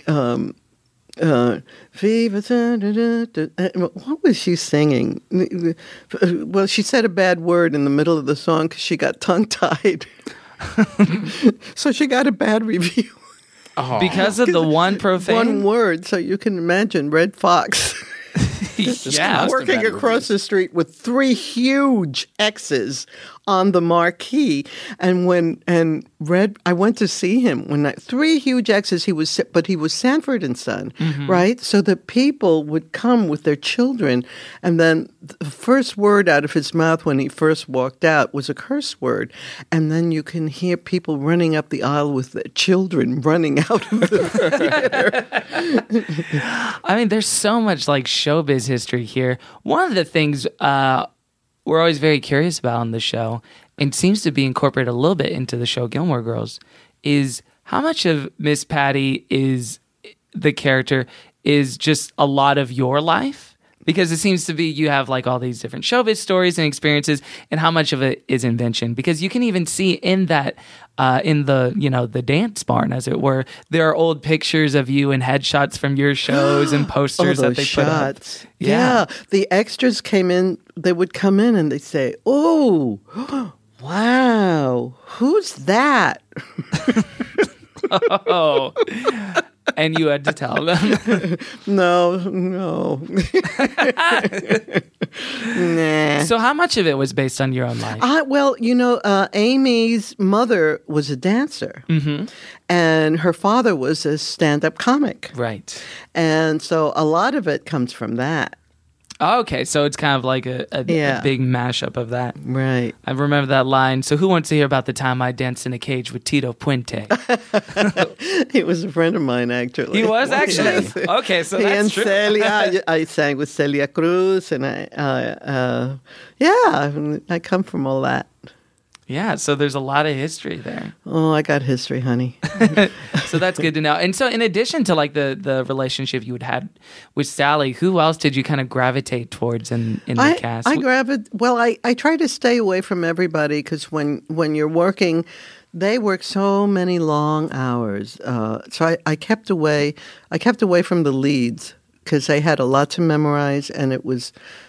Viva, what was she singing? Well, she said a bad word in the middle of the song because she got tongue-tied. So she got a bad review. Oh. Because of the one profane? One word, so you can imagine Red Fox. Yeah. Working across the street with 3 huge X's on the marquee. And I went to see him when 3 huge X's, but he was Sanford and Son, right? So the people would come with their children, and then the first word out of his mouth when he first walked out was a curse word. And then you can hear people running up the aisle with their children running out of the theater. I mean, there's so much like showbiz history here. One of the things we're always very curious about on the show, and seems to be incorporated a little bit into the show Gilmore Girls, is how much of Miss Patty is the character is just a lot of your life? Because it seems to be you have like all these different showbiz stories and experiences, and how much of it is invention? Because you can even see in that, in the dance barn, as it were, there are old pictures of you and headshots from your shows and posters that they put up. Yeah, the extras came in. They would come in and they'd say, "Oh, wow, who's that?" Oh. And you had to tell them. No. Nah. So how much of it was based on your own life? Well, Amy's mother was a dancer. Mm-hmm. And her father was a stand-up comic. Right. And so a lot of it comes from that. Oh, okay, so it's kind of like a big mashup of that. Right. I remember that line. So who wants to hear about the time I danced in a cage with Tito Puente? He was a friend of mine, actually. He was, actually? Yes. Okay, so that's true. Celia, I sang with Celia Cruz, and I come from all that. Yeah, so there's a lot of history there. Oh, I got history, honey. So that's good to know. And so in addition to like the relationship you had had with Sally, who else did you kind of gravitate towards in the cast? I try to stay away from everybody because when you're working, they work so many long hours. So I kept away from the leads because they had a lot to memorize, and it was...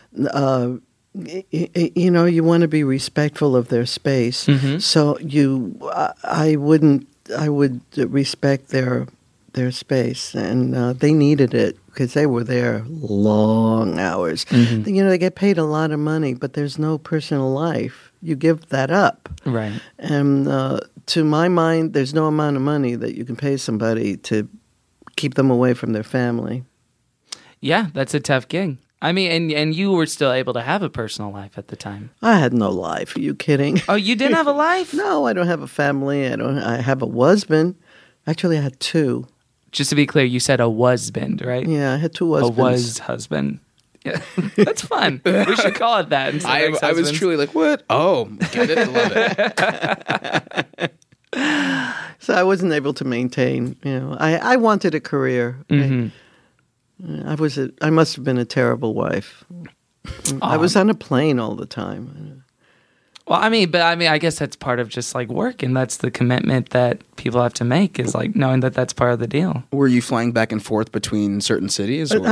you want to be respectful of their space. Mm-hmm. So I would respect their space, and they needed it because they were there long hours. Mm-hmm. They get paid a lot of money, but there's no personal life. You give that up. Right. And to my mind, there's no amount of money that you can pay somebody to keep them away from their family. Yeah, that's a tough gig. I mean, and you were still able to have a personal life at the time. I had no life. Are you kidding? Oh, you didn't have a life? No, I don't have a family. I have a husband. Actually, I had 2. Just to be clear, you said a husband, right? Yeah, I had 2 husbands. A was husband. Yeah, that's fun. We should call it that. I was truly like, what? Oh, get it? Love it. So I wasn't able to maintain. I wanted a career. Mm-hmm. I must have been a terrible wife. I was on a plane all the time. Well, I guess that's part of just like work, and that's the commitment that people have to make is like knowing that that's part of the deal. Were you flying back and forth between certain cities? Or?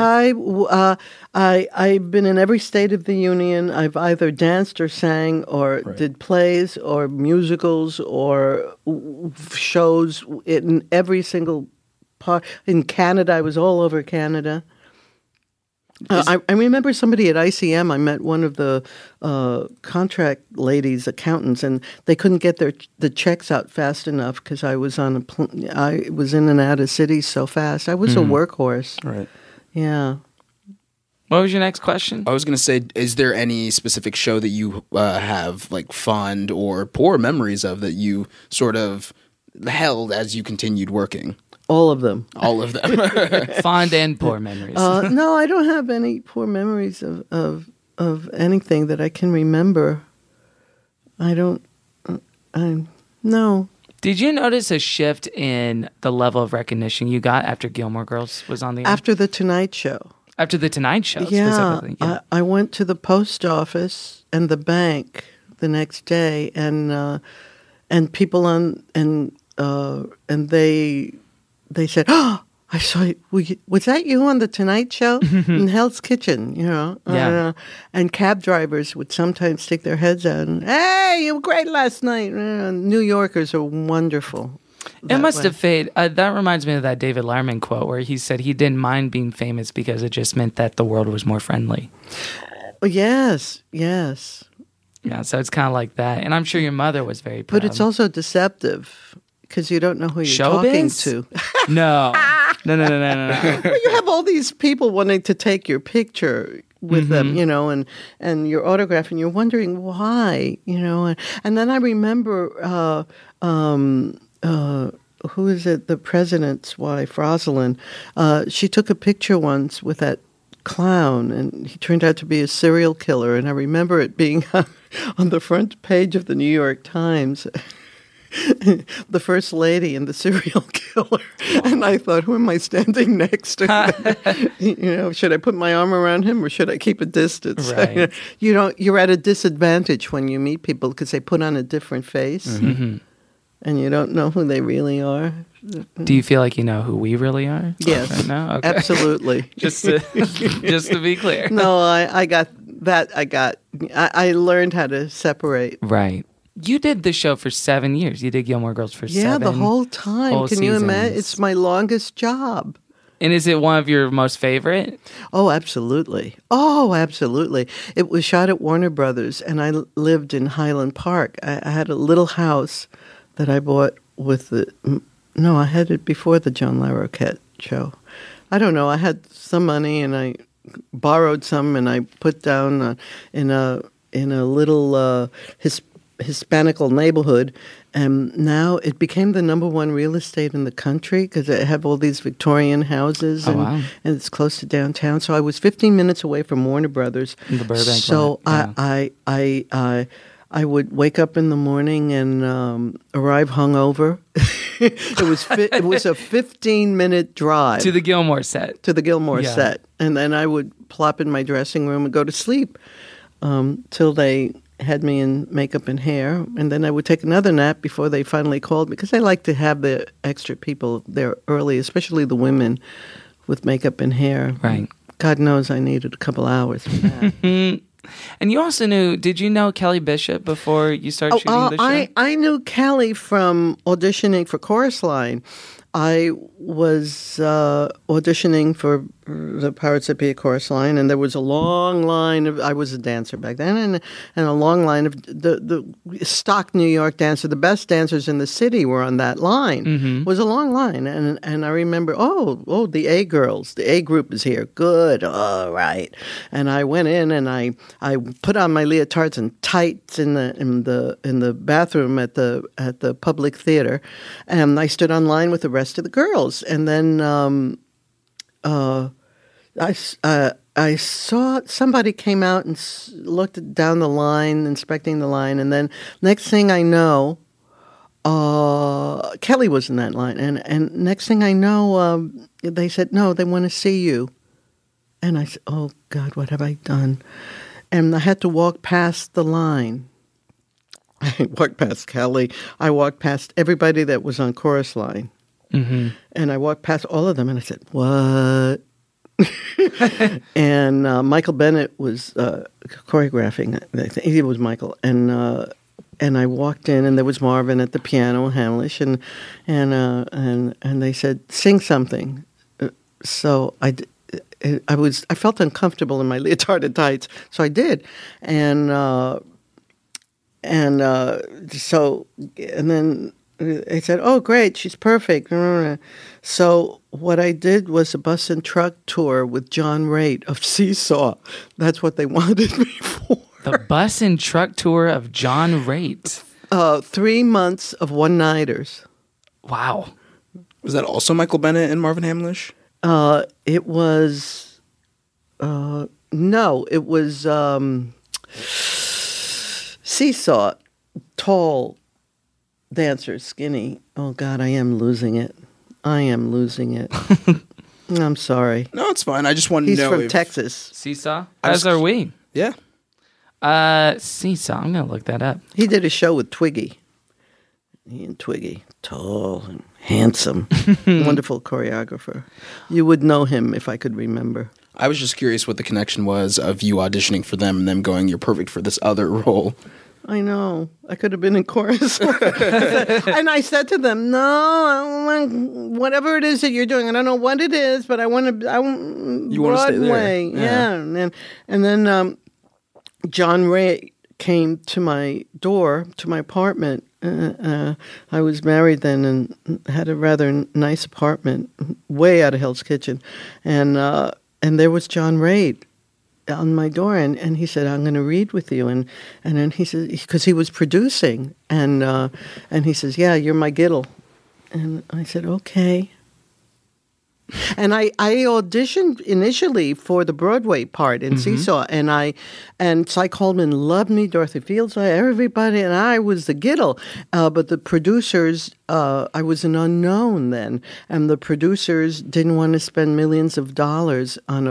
I've been in every state of the union. I've either danced or sang or did plays or musicals or shows in every single part. In Canada, I was all over Canada. I remember somebody at ICM. I met one of the contract ladies, accountants, and they couldn't get the checks out fast enough because I was I was in and out of cities so fast. I was a workhorse. Right. Yeah. What was your next question? I was going to say, is there any specific show that you have like fond or poor memories of that you sort of held as you continued working? All of them. All of them. Fond and poor memories. No, I don't have any poor memories of anything that I can remember. I don't. No. Did you notice a shift in the level of recognition you got after Gilmore Girls was on the air? After The Tonight Show. After The Tonight Show, Yeah, specifically. Yeah. I went to the post office and the bank the next day, and people and they said, "Oh, I saw you. Was that you on The Tonight Show in Hell's Kitchen?" You know, Yeah. And cab drivers would sometimes stick their heads out and, "Hey, you were great last night." New Yorkers are wonderful. It must have faded. That reminds me of that David Letterman quote where he said he didn't mind being famous because it just meant that the world was more friendly. Yes. Yeah, so it's kind of like that. And I'm sure your mother was very proud. But it's also deceptive because you don't know who you're talking Showbiz? to. No. No. Well, you have all these people wanting to take your picture with them, you know, and your autograph, and you're wondering why, you know. And then I remember, who is it? The president's wife, Rosalind. She took a picture once with that clown, and he turned out to be a serial killer. And I remember it being on the front page of the New York Times. The first lady and the serial killer. And I thought, who am I standing next to? You know, should I put my arm around him or should I keep a distance? Right. You're at a disadvantage when you meet people because they put on a different face and you don't know who they really are. Do you feel like you know who we really are? Yes. Right now? Okay. Absolutely. just to be clear. No, I got that. I learned how to separate. Right. You did the show for 7 years. You did Gilmore Girls for 7 Yeah, the whole time. whole Can you imagine? seasons. It's my longest job. And is it one of your most favorite? Oh, absolutely. Oh, absolutely. It was shot at Warner Brothers, and I lived in Highland Park. I had a little house that I bought with I had it before the John Larroquette show. I don't know. I had some money, and I borrowed some, and I put down in a little Hispanical neighborhood, and now it became the #1 real estate in the country because I have all these Victorian houses, and it's close to downtown. So I was 15 minutes away from Warner Brothers. In the Burbank so lot, yeah. I would wake up in the morning and arrive hungover. It was a 15-minute drive To the Gilmore set. to the Gilmore Yeah. set, and then I would plop in my dressing room and go to sleep till they had me in makeup and hair, and then I would take another nap before they finally called me because I like to have the extra people there early, especially the women with makeup and hair. Right. God knows I needed a couple hours for that. And you also did you know Kelly Bishop before you started shooting the show? I knew Kelly from auditioning for Chorus Line. I was auditioning for the Pirates of Pia Chorus Line, and there was a long line of. I was a dancer back then, and a long line of the stock New York dancer. The best dancers in the city were on that line. It was a long line, and I remember, oh, the A girls, the A group is here. Good, all right. And I went in and I put on my leotards and tights in the bathroom at the public theater, and I stood on line with the rest of the girls, and then I saw somebody came out and looked down the line, inspecting the line, and then next thing I know, Kelly was in that line, and next thing I know, they said, no, they want to see you. And I said, oh, God, what have I done? And I had to walk past the line. I walked past Kelly. I walked past everybody that was on Chorus Line. Mm-hmm. And I walked past all of them, and I said, "What?" And Michael Bennett was choreographing. I think it was Michael. And I walked in, and there was Marvin at the piano, Hamlish, and they said, "Sing something." So I felt uncomfortable in my leotard and tights, so I did, and then they said, "Oh, great, she's perfect." So what I did was a bus and truck tour with John Raitt of Seesaw. That's what they wanted me for. The bus and truck tour of John Raitt. 3 months of one-nighters. Wow. Was that also Michael Bennett and Marvin Hamlish? It was no, it was Seesaw, tall dancers, skinny. Oh God, I am losing it. I'm sorry. No, it's fine. I just wanted He's to know from if... Texas. Seesaw? I was- As are we. Yeah. Seesaw. I'm going to look that up. He did a show with Twiggy. He and Twiggy, tall and handsome, wonderful choreographer. You would know him if I could remember. I was just curious what the connection was of you auditioning for them and them going, "You're perfect for this other role." I know. I could have been in chorus. And I said to them, "No, I want whatever it is that you're doing. I don't know what it is, but I want to. I want You want to stay there. Broadway." Yeah. And then John Ray came to my door, to my apartment. I was married then and had a rather nice apartment, way out of Hell's Kitchen, and there was John Ray on my door, and he said, "I'm going to read with you," and then he said, because he was producing, and he says, "Yeah, you're my Giddle," and I said, "Okay." And I auditioned initially for the Broadway part in Seesaw, and Cy Coleman loved me, Dorothy Fields, everybody, and I was the Giddle. But the producers, I was an unknown then, and the producers didn't want to spend millions of dollars on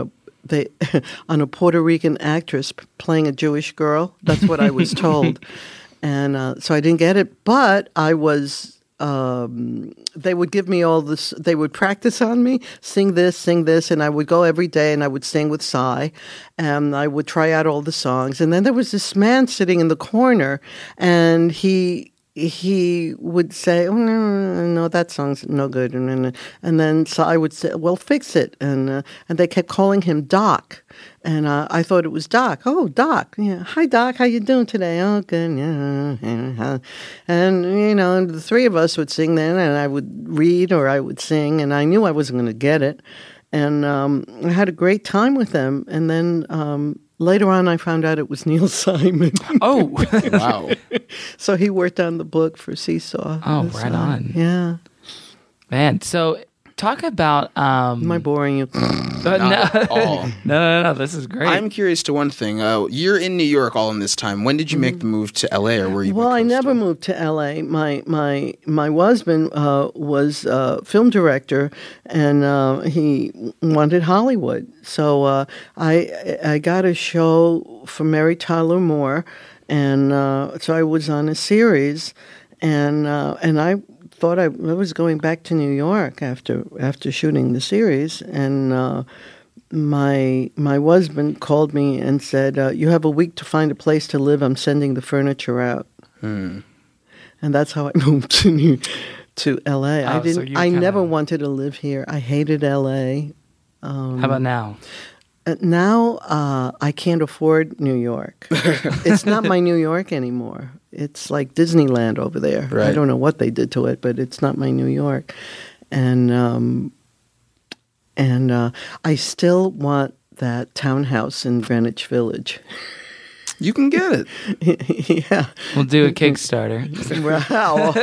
a Puerto Rican actress playing a Jewish girl. That's what I was told, and so I didn't get it. But I was. They would give me all this. They would practice on me, sing this, and I would go every day and I would sing with Cy, and I would try out all the songs. And then there was this man sitting in the corner, and he would say, "Oh no, that song's no good," and then Cy would say, "Well, fix it," and they kept calling him Doc. And I thought it was Doc. "Oh, Doc. Yeah. Hi, Doc. How you doing today?" "Oh, good. Yeah." And, the three of us would sing then, and I would read or I would sing, and I knew I wasn't going to get it. And I had a great time with them. And then later on, I found out it was Neil Simon. Oh, Wow. So he worked on the book for Seesaw. Oh, right on. Yeah. man. So talk about... Am I boring you? Not at all. No. This is great. I'm curious to one thing. You're in New York all in this time. When did you make the move to LA, or were you? Well, I never moved to LA. My husband was a film director, and he wanted Hollywood. So I got a show for Mary Tyler Moore, and so I was on a series, and I thought I was going back to New York after shooting the series, and my husband called me and said, "You have a week to find a place to live. I'm sending the furniture out." And that's how I moved to L.A. Oh, so you I never kinda- wanted to live here. I hated L.A. How about now? Now I can't afford New York. It's not my New York anymore. It's like Disneyland over there. Right. I don't know what they did to it, but it's not my New York. And I still want that townhouse in Greenwich Village. You can get it. Yeah. We'll do a Kickstarter. Wow.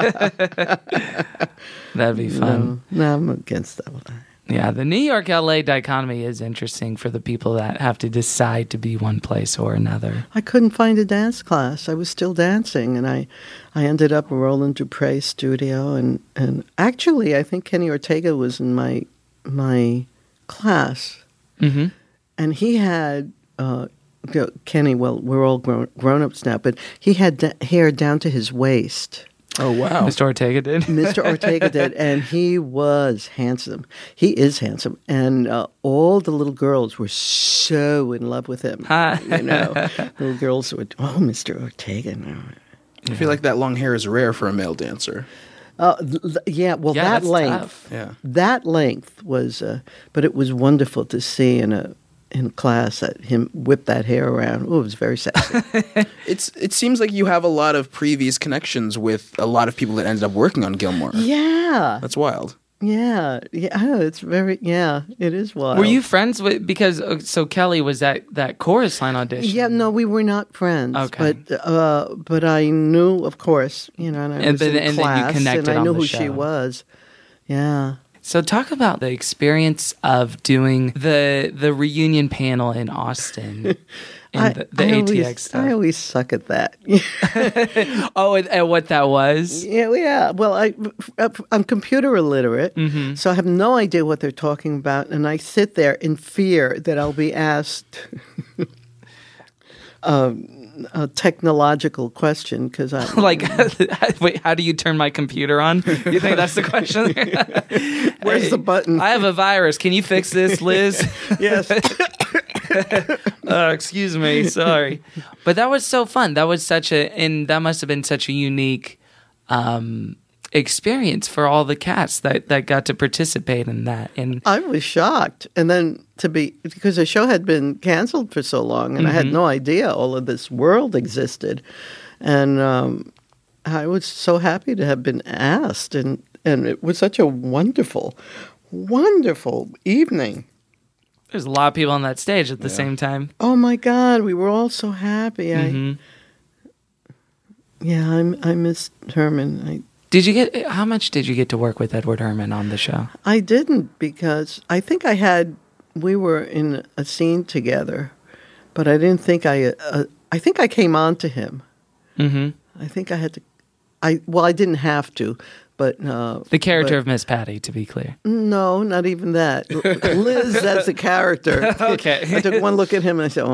That'd be fun. No, I'm against that. Yeah, the New York LA dichotomy is interesting for the people that have to decide to be one place or another. I couldn't find a dance class. I was still dancing, and I ended up at Roland Dupre studio, and actually I think Kenny Ortega was in my class, Mm-hmm. and he had Kenny, well, we're all grown-ups now, but he had hair down to his waist. Oh, wow. Mr. Ortega did. Mr. Ortega did, and he was handsome. He is handsome, and all the little girls were so in love with him. Little girls would, Mr. Ortega. No. I feel like that long hair is rare for a male dancer. Yeah, well, Yeah, that that's length, tough. Yeah. that length was, but it was wonderful to see in class that him whip that hair around. Oh, it was very sexy. It seems like you have a lot of previous connections with a lot of people that ended up working on Gilmore. Yeah, That's wild. yeah. It's very, it is wild. Were you friends with, because, so Kelly was at that chorus line audition. Yeah, no, we were not friends. Okay. But I knew, of course, and I was in and then you class, connected and I on knew the who she show. was. Yeah. So talk about the experience of doing the reunion panel in Austin and the ATX stuff. I always suck at that. Oh, and what that was? Yeah. Well, I'm computer illiterate, Mm-hmm. so I have no idea what they're talking about, and I sit there in fear that I'll be asked a technological question because I Like, wait, how do you turn my computer on? You think that's the question? Where's the button? I have a virus. Can you fix this, Liz? Yes. Excuse me. Sorry. But that was so fun. That was and that must have been such a unique experience for all the cast that got to participate in that. And I was shocked. And then because the show had been canceled for so long and I had no idea all of this world existed. And I was so happy to have been asked. And it was such a wonderful, wonderful evening. there's a lot of people on that stage at the same time. Oh my God, we were all so happy. Mm-hmm. I missed Herman. How much did you get to work with Edward Herman on the show? I didn't because I think we were in a scene together, but I didn't think I think I came on to him. Mm-hmm. I think I had to, I didn't have to, but... The character of Miss Patty, to be clear. No, not even that. Liz as a character. Okay. I took one look at him and I said,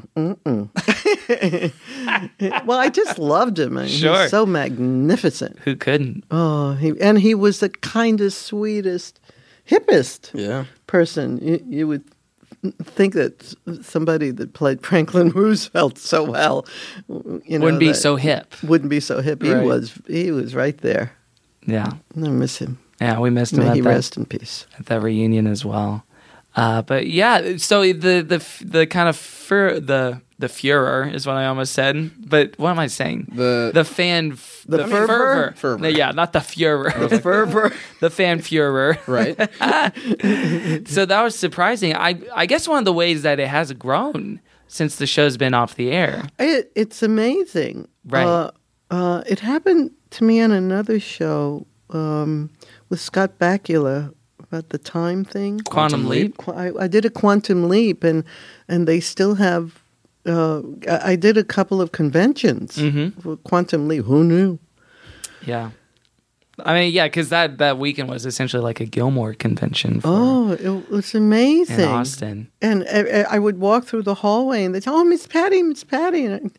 Well, I just loved him. I mean, Sure. He was so magnificent. Who couldn't? Oh, he was the kindest, sweetest, hippest Yeah. person. You would think that somebody that played Franklin Roosevelt so well, Wouldn't be so hip. Wouldn't be so hip. Right. He was right there. Yeah. I miss him. Yeah, we missed him May he at rest in peace. that reunion as well. But yeah, so the kind of the furor is what I almost said. But what am I saying? The fervor? Fervor. No, yeah, not the furor. The fervor. The fan furor. Right. So that was surprising. I guess one of the ways that it has grown since the show's been off the air. It's amazing. Right. It happened to me on another show with Scott Bakula about the time thing. Quantum Leap. I did a Quantum Leap, and they still have. I did a couple of conventions for Quantum Leap. Who knew? Yeah. I mean, yeah, because that weekend was essentially like a Gilmore convention It was amazing in Austin. And I would walk through the hallway, and they'd say, "Oh, Miss Patty, Miss Patty," and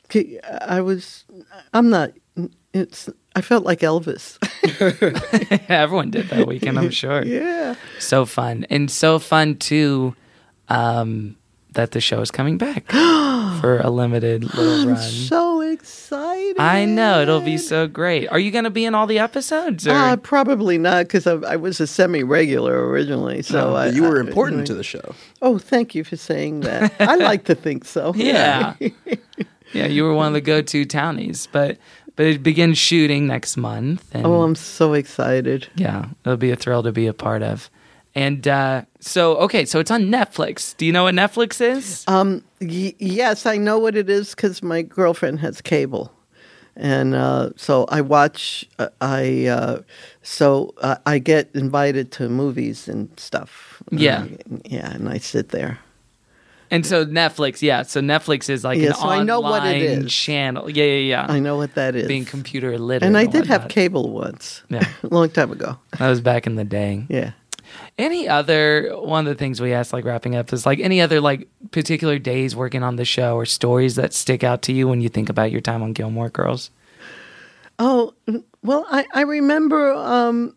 I felt like Elvis. Everyone did that weekend, I'm sure. Yeah. So fun. And so fun, too, that the show is coming back for a limited little run. So excited. I know. It'll be so great. Are you going to be in all the episodes? Or? Probably not, because I was a semi-regular originally. So You were important to the show. Oh, thank you for saying that. I like to think so. Yeah. Yeah, you were one of the go-to townies. But it begins shooting next month. And Oh, I'm so excited. yeah, it'll be a thrill to be a part of. And so it's on Netflix. Do you know what Netflix is? Yes, I know what it is because my girlfriend has cable, and so I watch. I get invited to movies and stuff. Yeah. And I sit there. And so Netflix, So Netflix is like Yeah, an so I know what it online is. channel. Yeah. I know what that is. Being computer illiterate. and I did have whatnot. cable once. Yeah. a long time ago. That was back in the day. Yeah. Any other one of the things we asked, like wrapping up, is like any other like particular days working on the show or stories that stick out to you when you think about your time on Gilmore Girls? Oh, well, I remember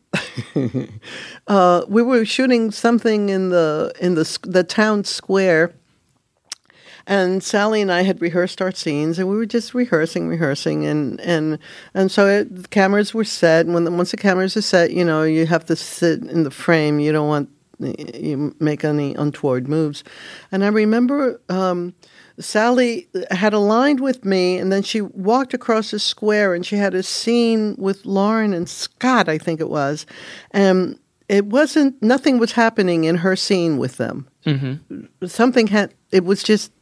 we were shooting something in the town square, and Sally and I had rehearsed our scenes, and we were just rehearsing, and so the cameras were set. And once the cameras are set, you have to sit in the frame. You don't want you make any untoward moves. And I remember Sally had aligned with me, and then she walked across the square, and she had a scene with Lauren and Scott, I think it was. And nothing was happening in her scene with them. Mm-hmm. It was just,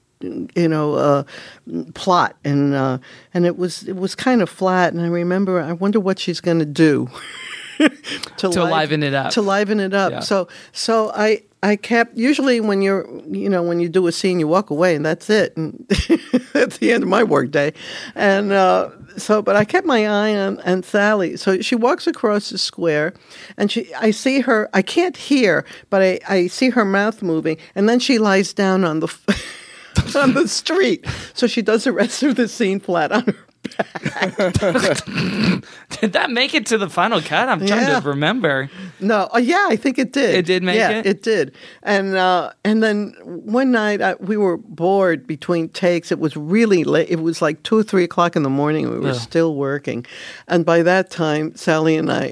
plot, and it was kind of flat. And I wonder what she's going to do to liven it up. To liven it up. Yeah. So I kept, usually when when you do a scene, you walk away and that's it. And that's the end of my work day. And but I kept my eye on Sally. So she walks across the square, and I see her, I can't hear, but I see her mouth moving, and then she lies down on the on the street. So she does the rest of the scene flat on her back. Did that make it to the final cut? I'm trying to remember. No, yeah, I think it did. It did make it? Yeah, it did. And then one night we were bored between takes. It was really late. It was like 2 or 3 o'clock in the morning. We were still working. And by that time, Sally and I,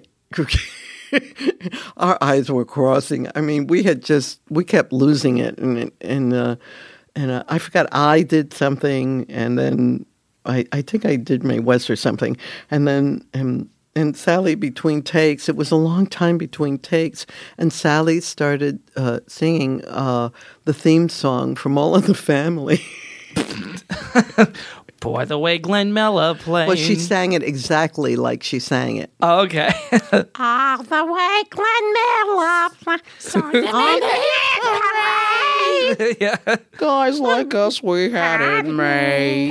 our eyes were crossing. I mean, we kept losing it. And I forgot I did something, and then I think I did Mae West or something. And then and Sally, between takes, it was a long time between takes, and Sally started singing the theme song from All in the Family. Boy, the way Glenn Miller played. Well, she sang it exactly like she sang it. Oh, okay. All the way Glenn Miller played. Yeah. Guys like us, we had it made.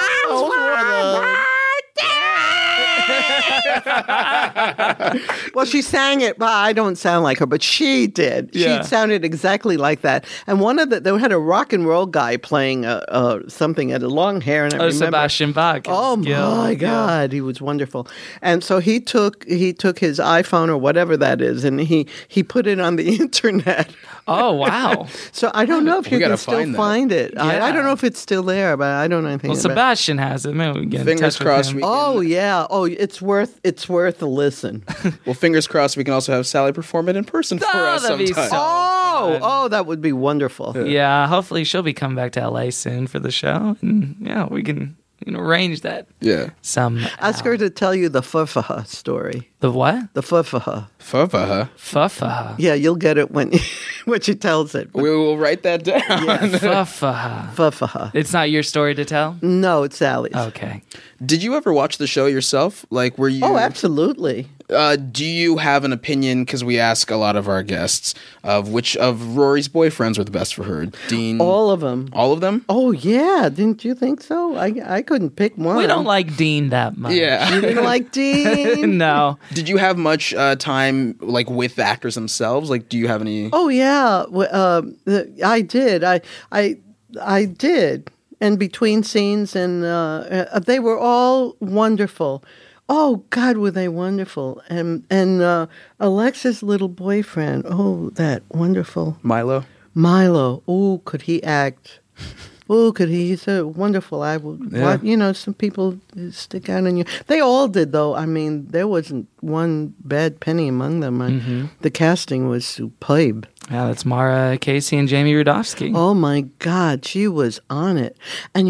Well, she sang it, but I don't sound like her, but she did. Yeah. She sounded exactly like that. And they had a rock and roll guy playing something, had a long hair, and I remember Sebastian Bach. Oh my God, he was wonderful. And so he took his iPhone or whatever that is, and he put it on the internet. Oh, wow. So I don't know if you gotta can still find it. Yeah. I don't know if it's still there, but I don't know anything Well, about it. Sebastian has it. Maybe we can get in Fingers touch with crossed him. we can- Oh yeah. Oh, it's worth a listen. Well, fingers crossed we can also have Sally perform it in person for us that'd be sometime. so fun. That would be wonderful. Yeah, hopefully she'll be coming back to LA soon for the show. And yeah, we can arrange that. Yeah. Ask her to tell you the Fufaha story. The what? The Fufaha. Fufaha. Fufaha. Yeah, you'll get it when she tells it. We will write that down. Fufaha. Fufaha. It's not your story to tell? No, it's Sally's. Okay. Did you ever watch the show yourself? Like, were you? Oh, absolutely. Do you have an opinion? Because we ask a lot of our guests of which of Rory's boyfriends were the best for her. Dean. All of them. All of them? Oh yeah, didn't you think so? I couldn't pick one. We don't like Dean that much. Yeah. You didn't like Dean? No. Did you have much time like with the actors themselves? Like, do you have any? Oh yeah, I did. I did. And between scenes, and they were all wonderful. Oh God, were they wonderful! And Alexa's little boyfriend. Oh, that wonderful Milo. Oh, could he act? Oh, could he? He's so wonderful. I would. Yeah. Some people stick out in you. They all did, though. I mean, there wasn't one bad penny among them. The casting was superb. Yeah, that's Mara Casey and Jamie Rudofsky. Oh my God, she was on it. And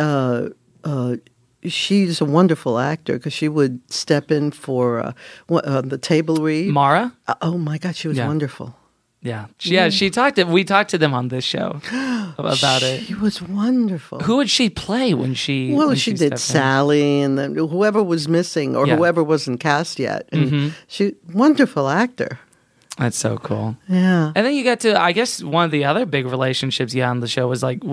she's a wonderful actor because she would step in for the table read. Mara? Oh my God, she was wonderful. Yeah. We talked to them on this show about it. She was wonderful. Who would she play when she? Well, when she stepped in? did Sally, and then whoever was missing or whoever wasn't cast yet. And she wonderful actor. That's so cool. Yeah. And then you got to, I guess, one of the other big relationships you had on the show was like with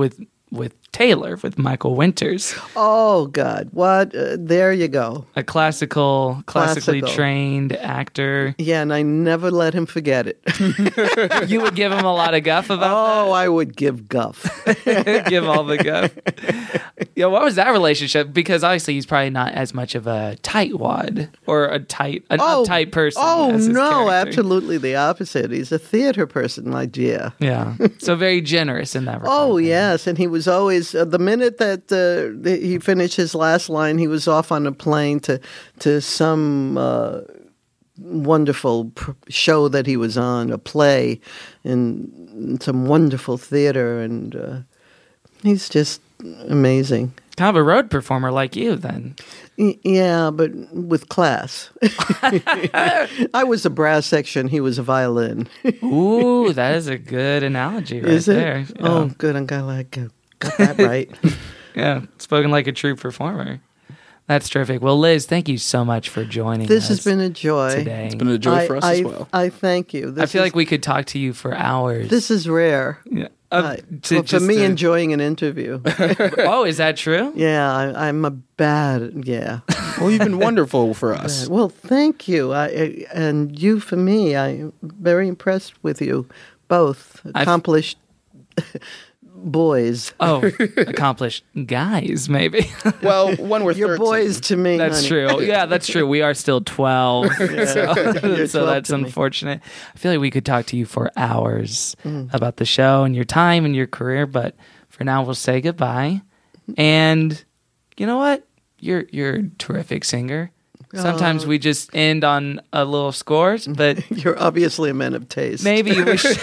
with Taylor, with Michael Winters, Oh God, what? There you go. a classically Classical. trained actor. Yeah, and I never let him forget it. You would give him a lot of guff about Oh, I would give guff. that? Give all the guff. Yeah, what was that relationship? Because obviously he's probably not as much of a tightwad or an uptight person. Oh as his no, character. absolutely the opposite. He's a theater person, my dear. Yeah, so very generous in that regard. Oh yes, and he was always the minute that he finished his last line, he was off on a plane to some wonderful show that he was on, a play in some wonderful theater, and he's just amazing. Kind of a road performer like you, then. Yeah, but with class. I was a brass section. He was a violin. Ooh, that is a good analogy right Is it? there. Yeah. Oh, good. I'm got that right. Yeah, spoken like a true performer. That's terrific. Well, Liz, thank you so much for joining This us has been a joy. today. It's been a joy for us as well. I thank you. I feel like we could talk to you for hours. this is rare. Yeah. For me, enjoying an interview. Oh, is that true? Yeah, I'm a bad. Yeah. Well, you've been wonderful for us. Well, thank you. And you for me. I'm very impressed with you both. Accomplished boys. Oh, accomplished guys, maybe. Well, when we're 13. You're boys to me. That's honey. true. Yeah, that's true. We are still 12. You're So 12 that's to me. unfortunate. I feel like we could talk to you for hours about the show and your time and your career, but for now we'll say goodbye. And you know what? You're a terrific singer. Sometimes we just end on a little scores, but You're obviously a man of taste. maybe we should.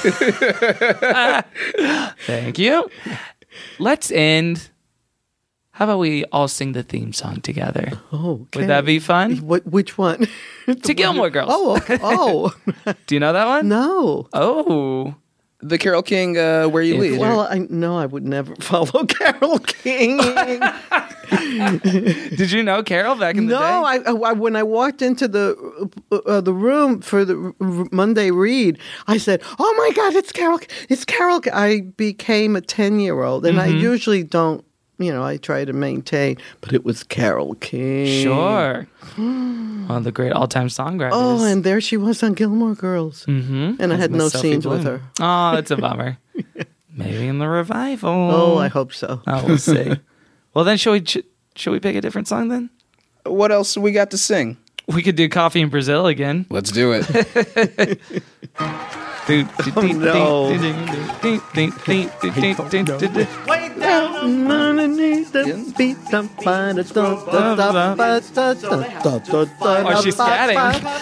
Thank you. Let's end. How about we all sing the theme song together? Oh, Would that be fun? Which one? To Gilmore Girls. Oh, okay. Oh, Do you know that one? no. Oh. The Carol King, Where You If Lead. Well, I would never follow Carol King. Did you know Carol back in the day? No, I when I walked into the room for the Monday read, I said, "Oh my God, it's Carol! It's Carol!" I became a 10-year-old, and I usually don't. I try to maintain, but it was Carol King. Sure. One of the great all-time songwriters. Oh, and there she was on Gilmore Girls. Mm-hmm. And I had no scenes with her. Oh, that's a bummer. Maybe in the revival. Oh, I hope so. Oh, we'll see. Well, then, should we pick a different song then? What else we got to sing? We could do Coffee in Brazil again. Let's do it. Way down Underneath the beat, I'm fine. Oh, she's scatting.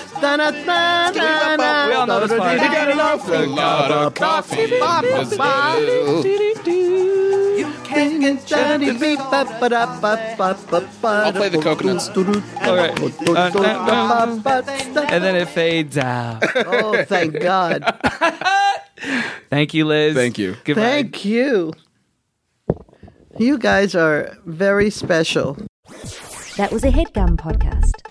We all know this part. We got enough a lot of coffee in Brazil. you can't get Johnny beat, I'll I'll play the coconuts. Okay. And then it fades out. Oh, thank God. Thank you, Liz. Thank you. Goodbye. Thank you. You guys are very special. That was a HeadGum podcast.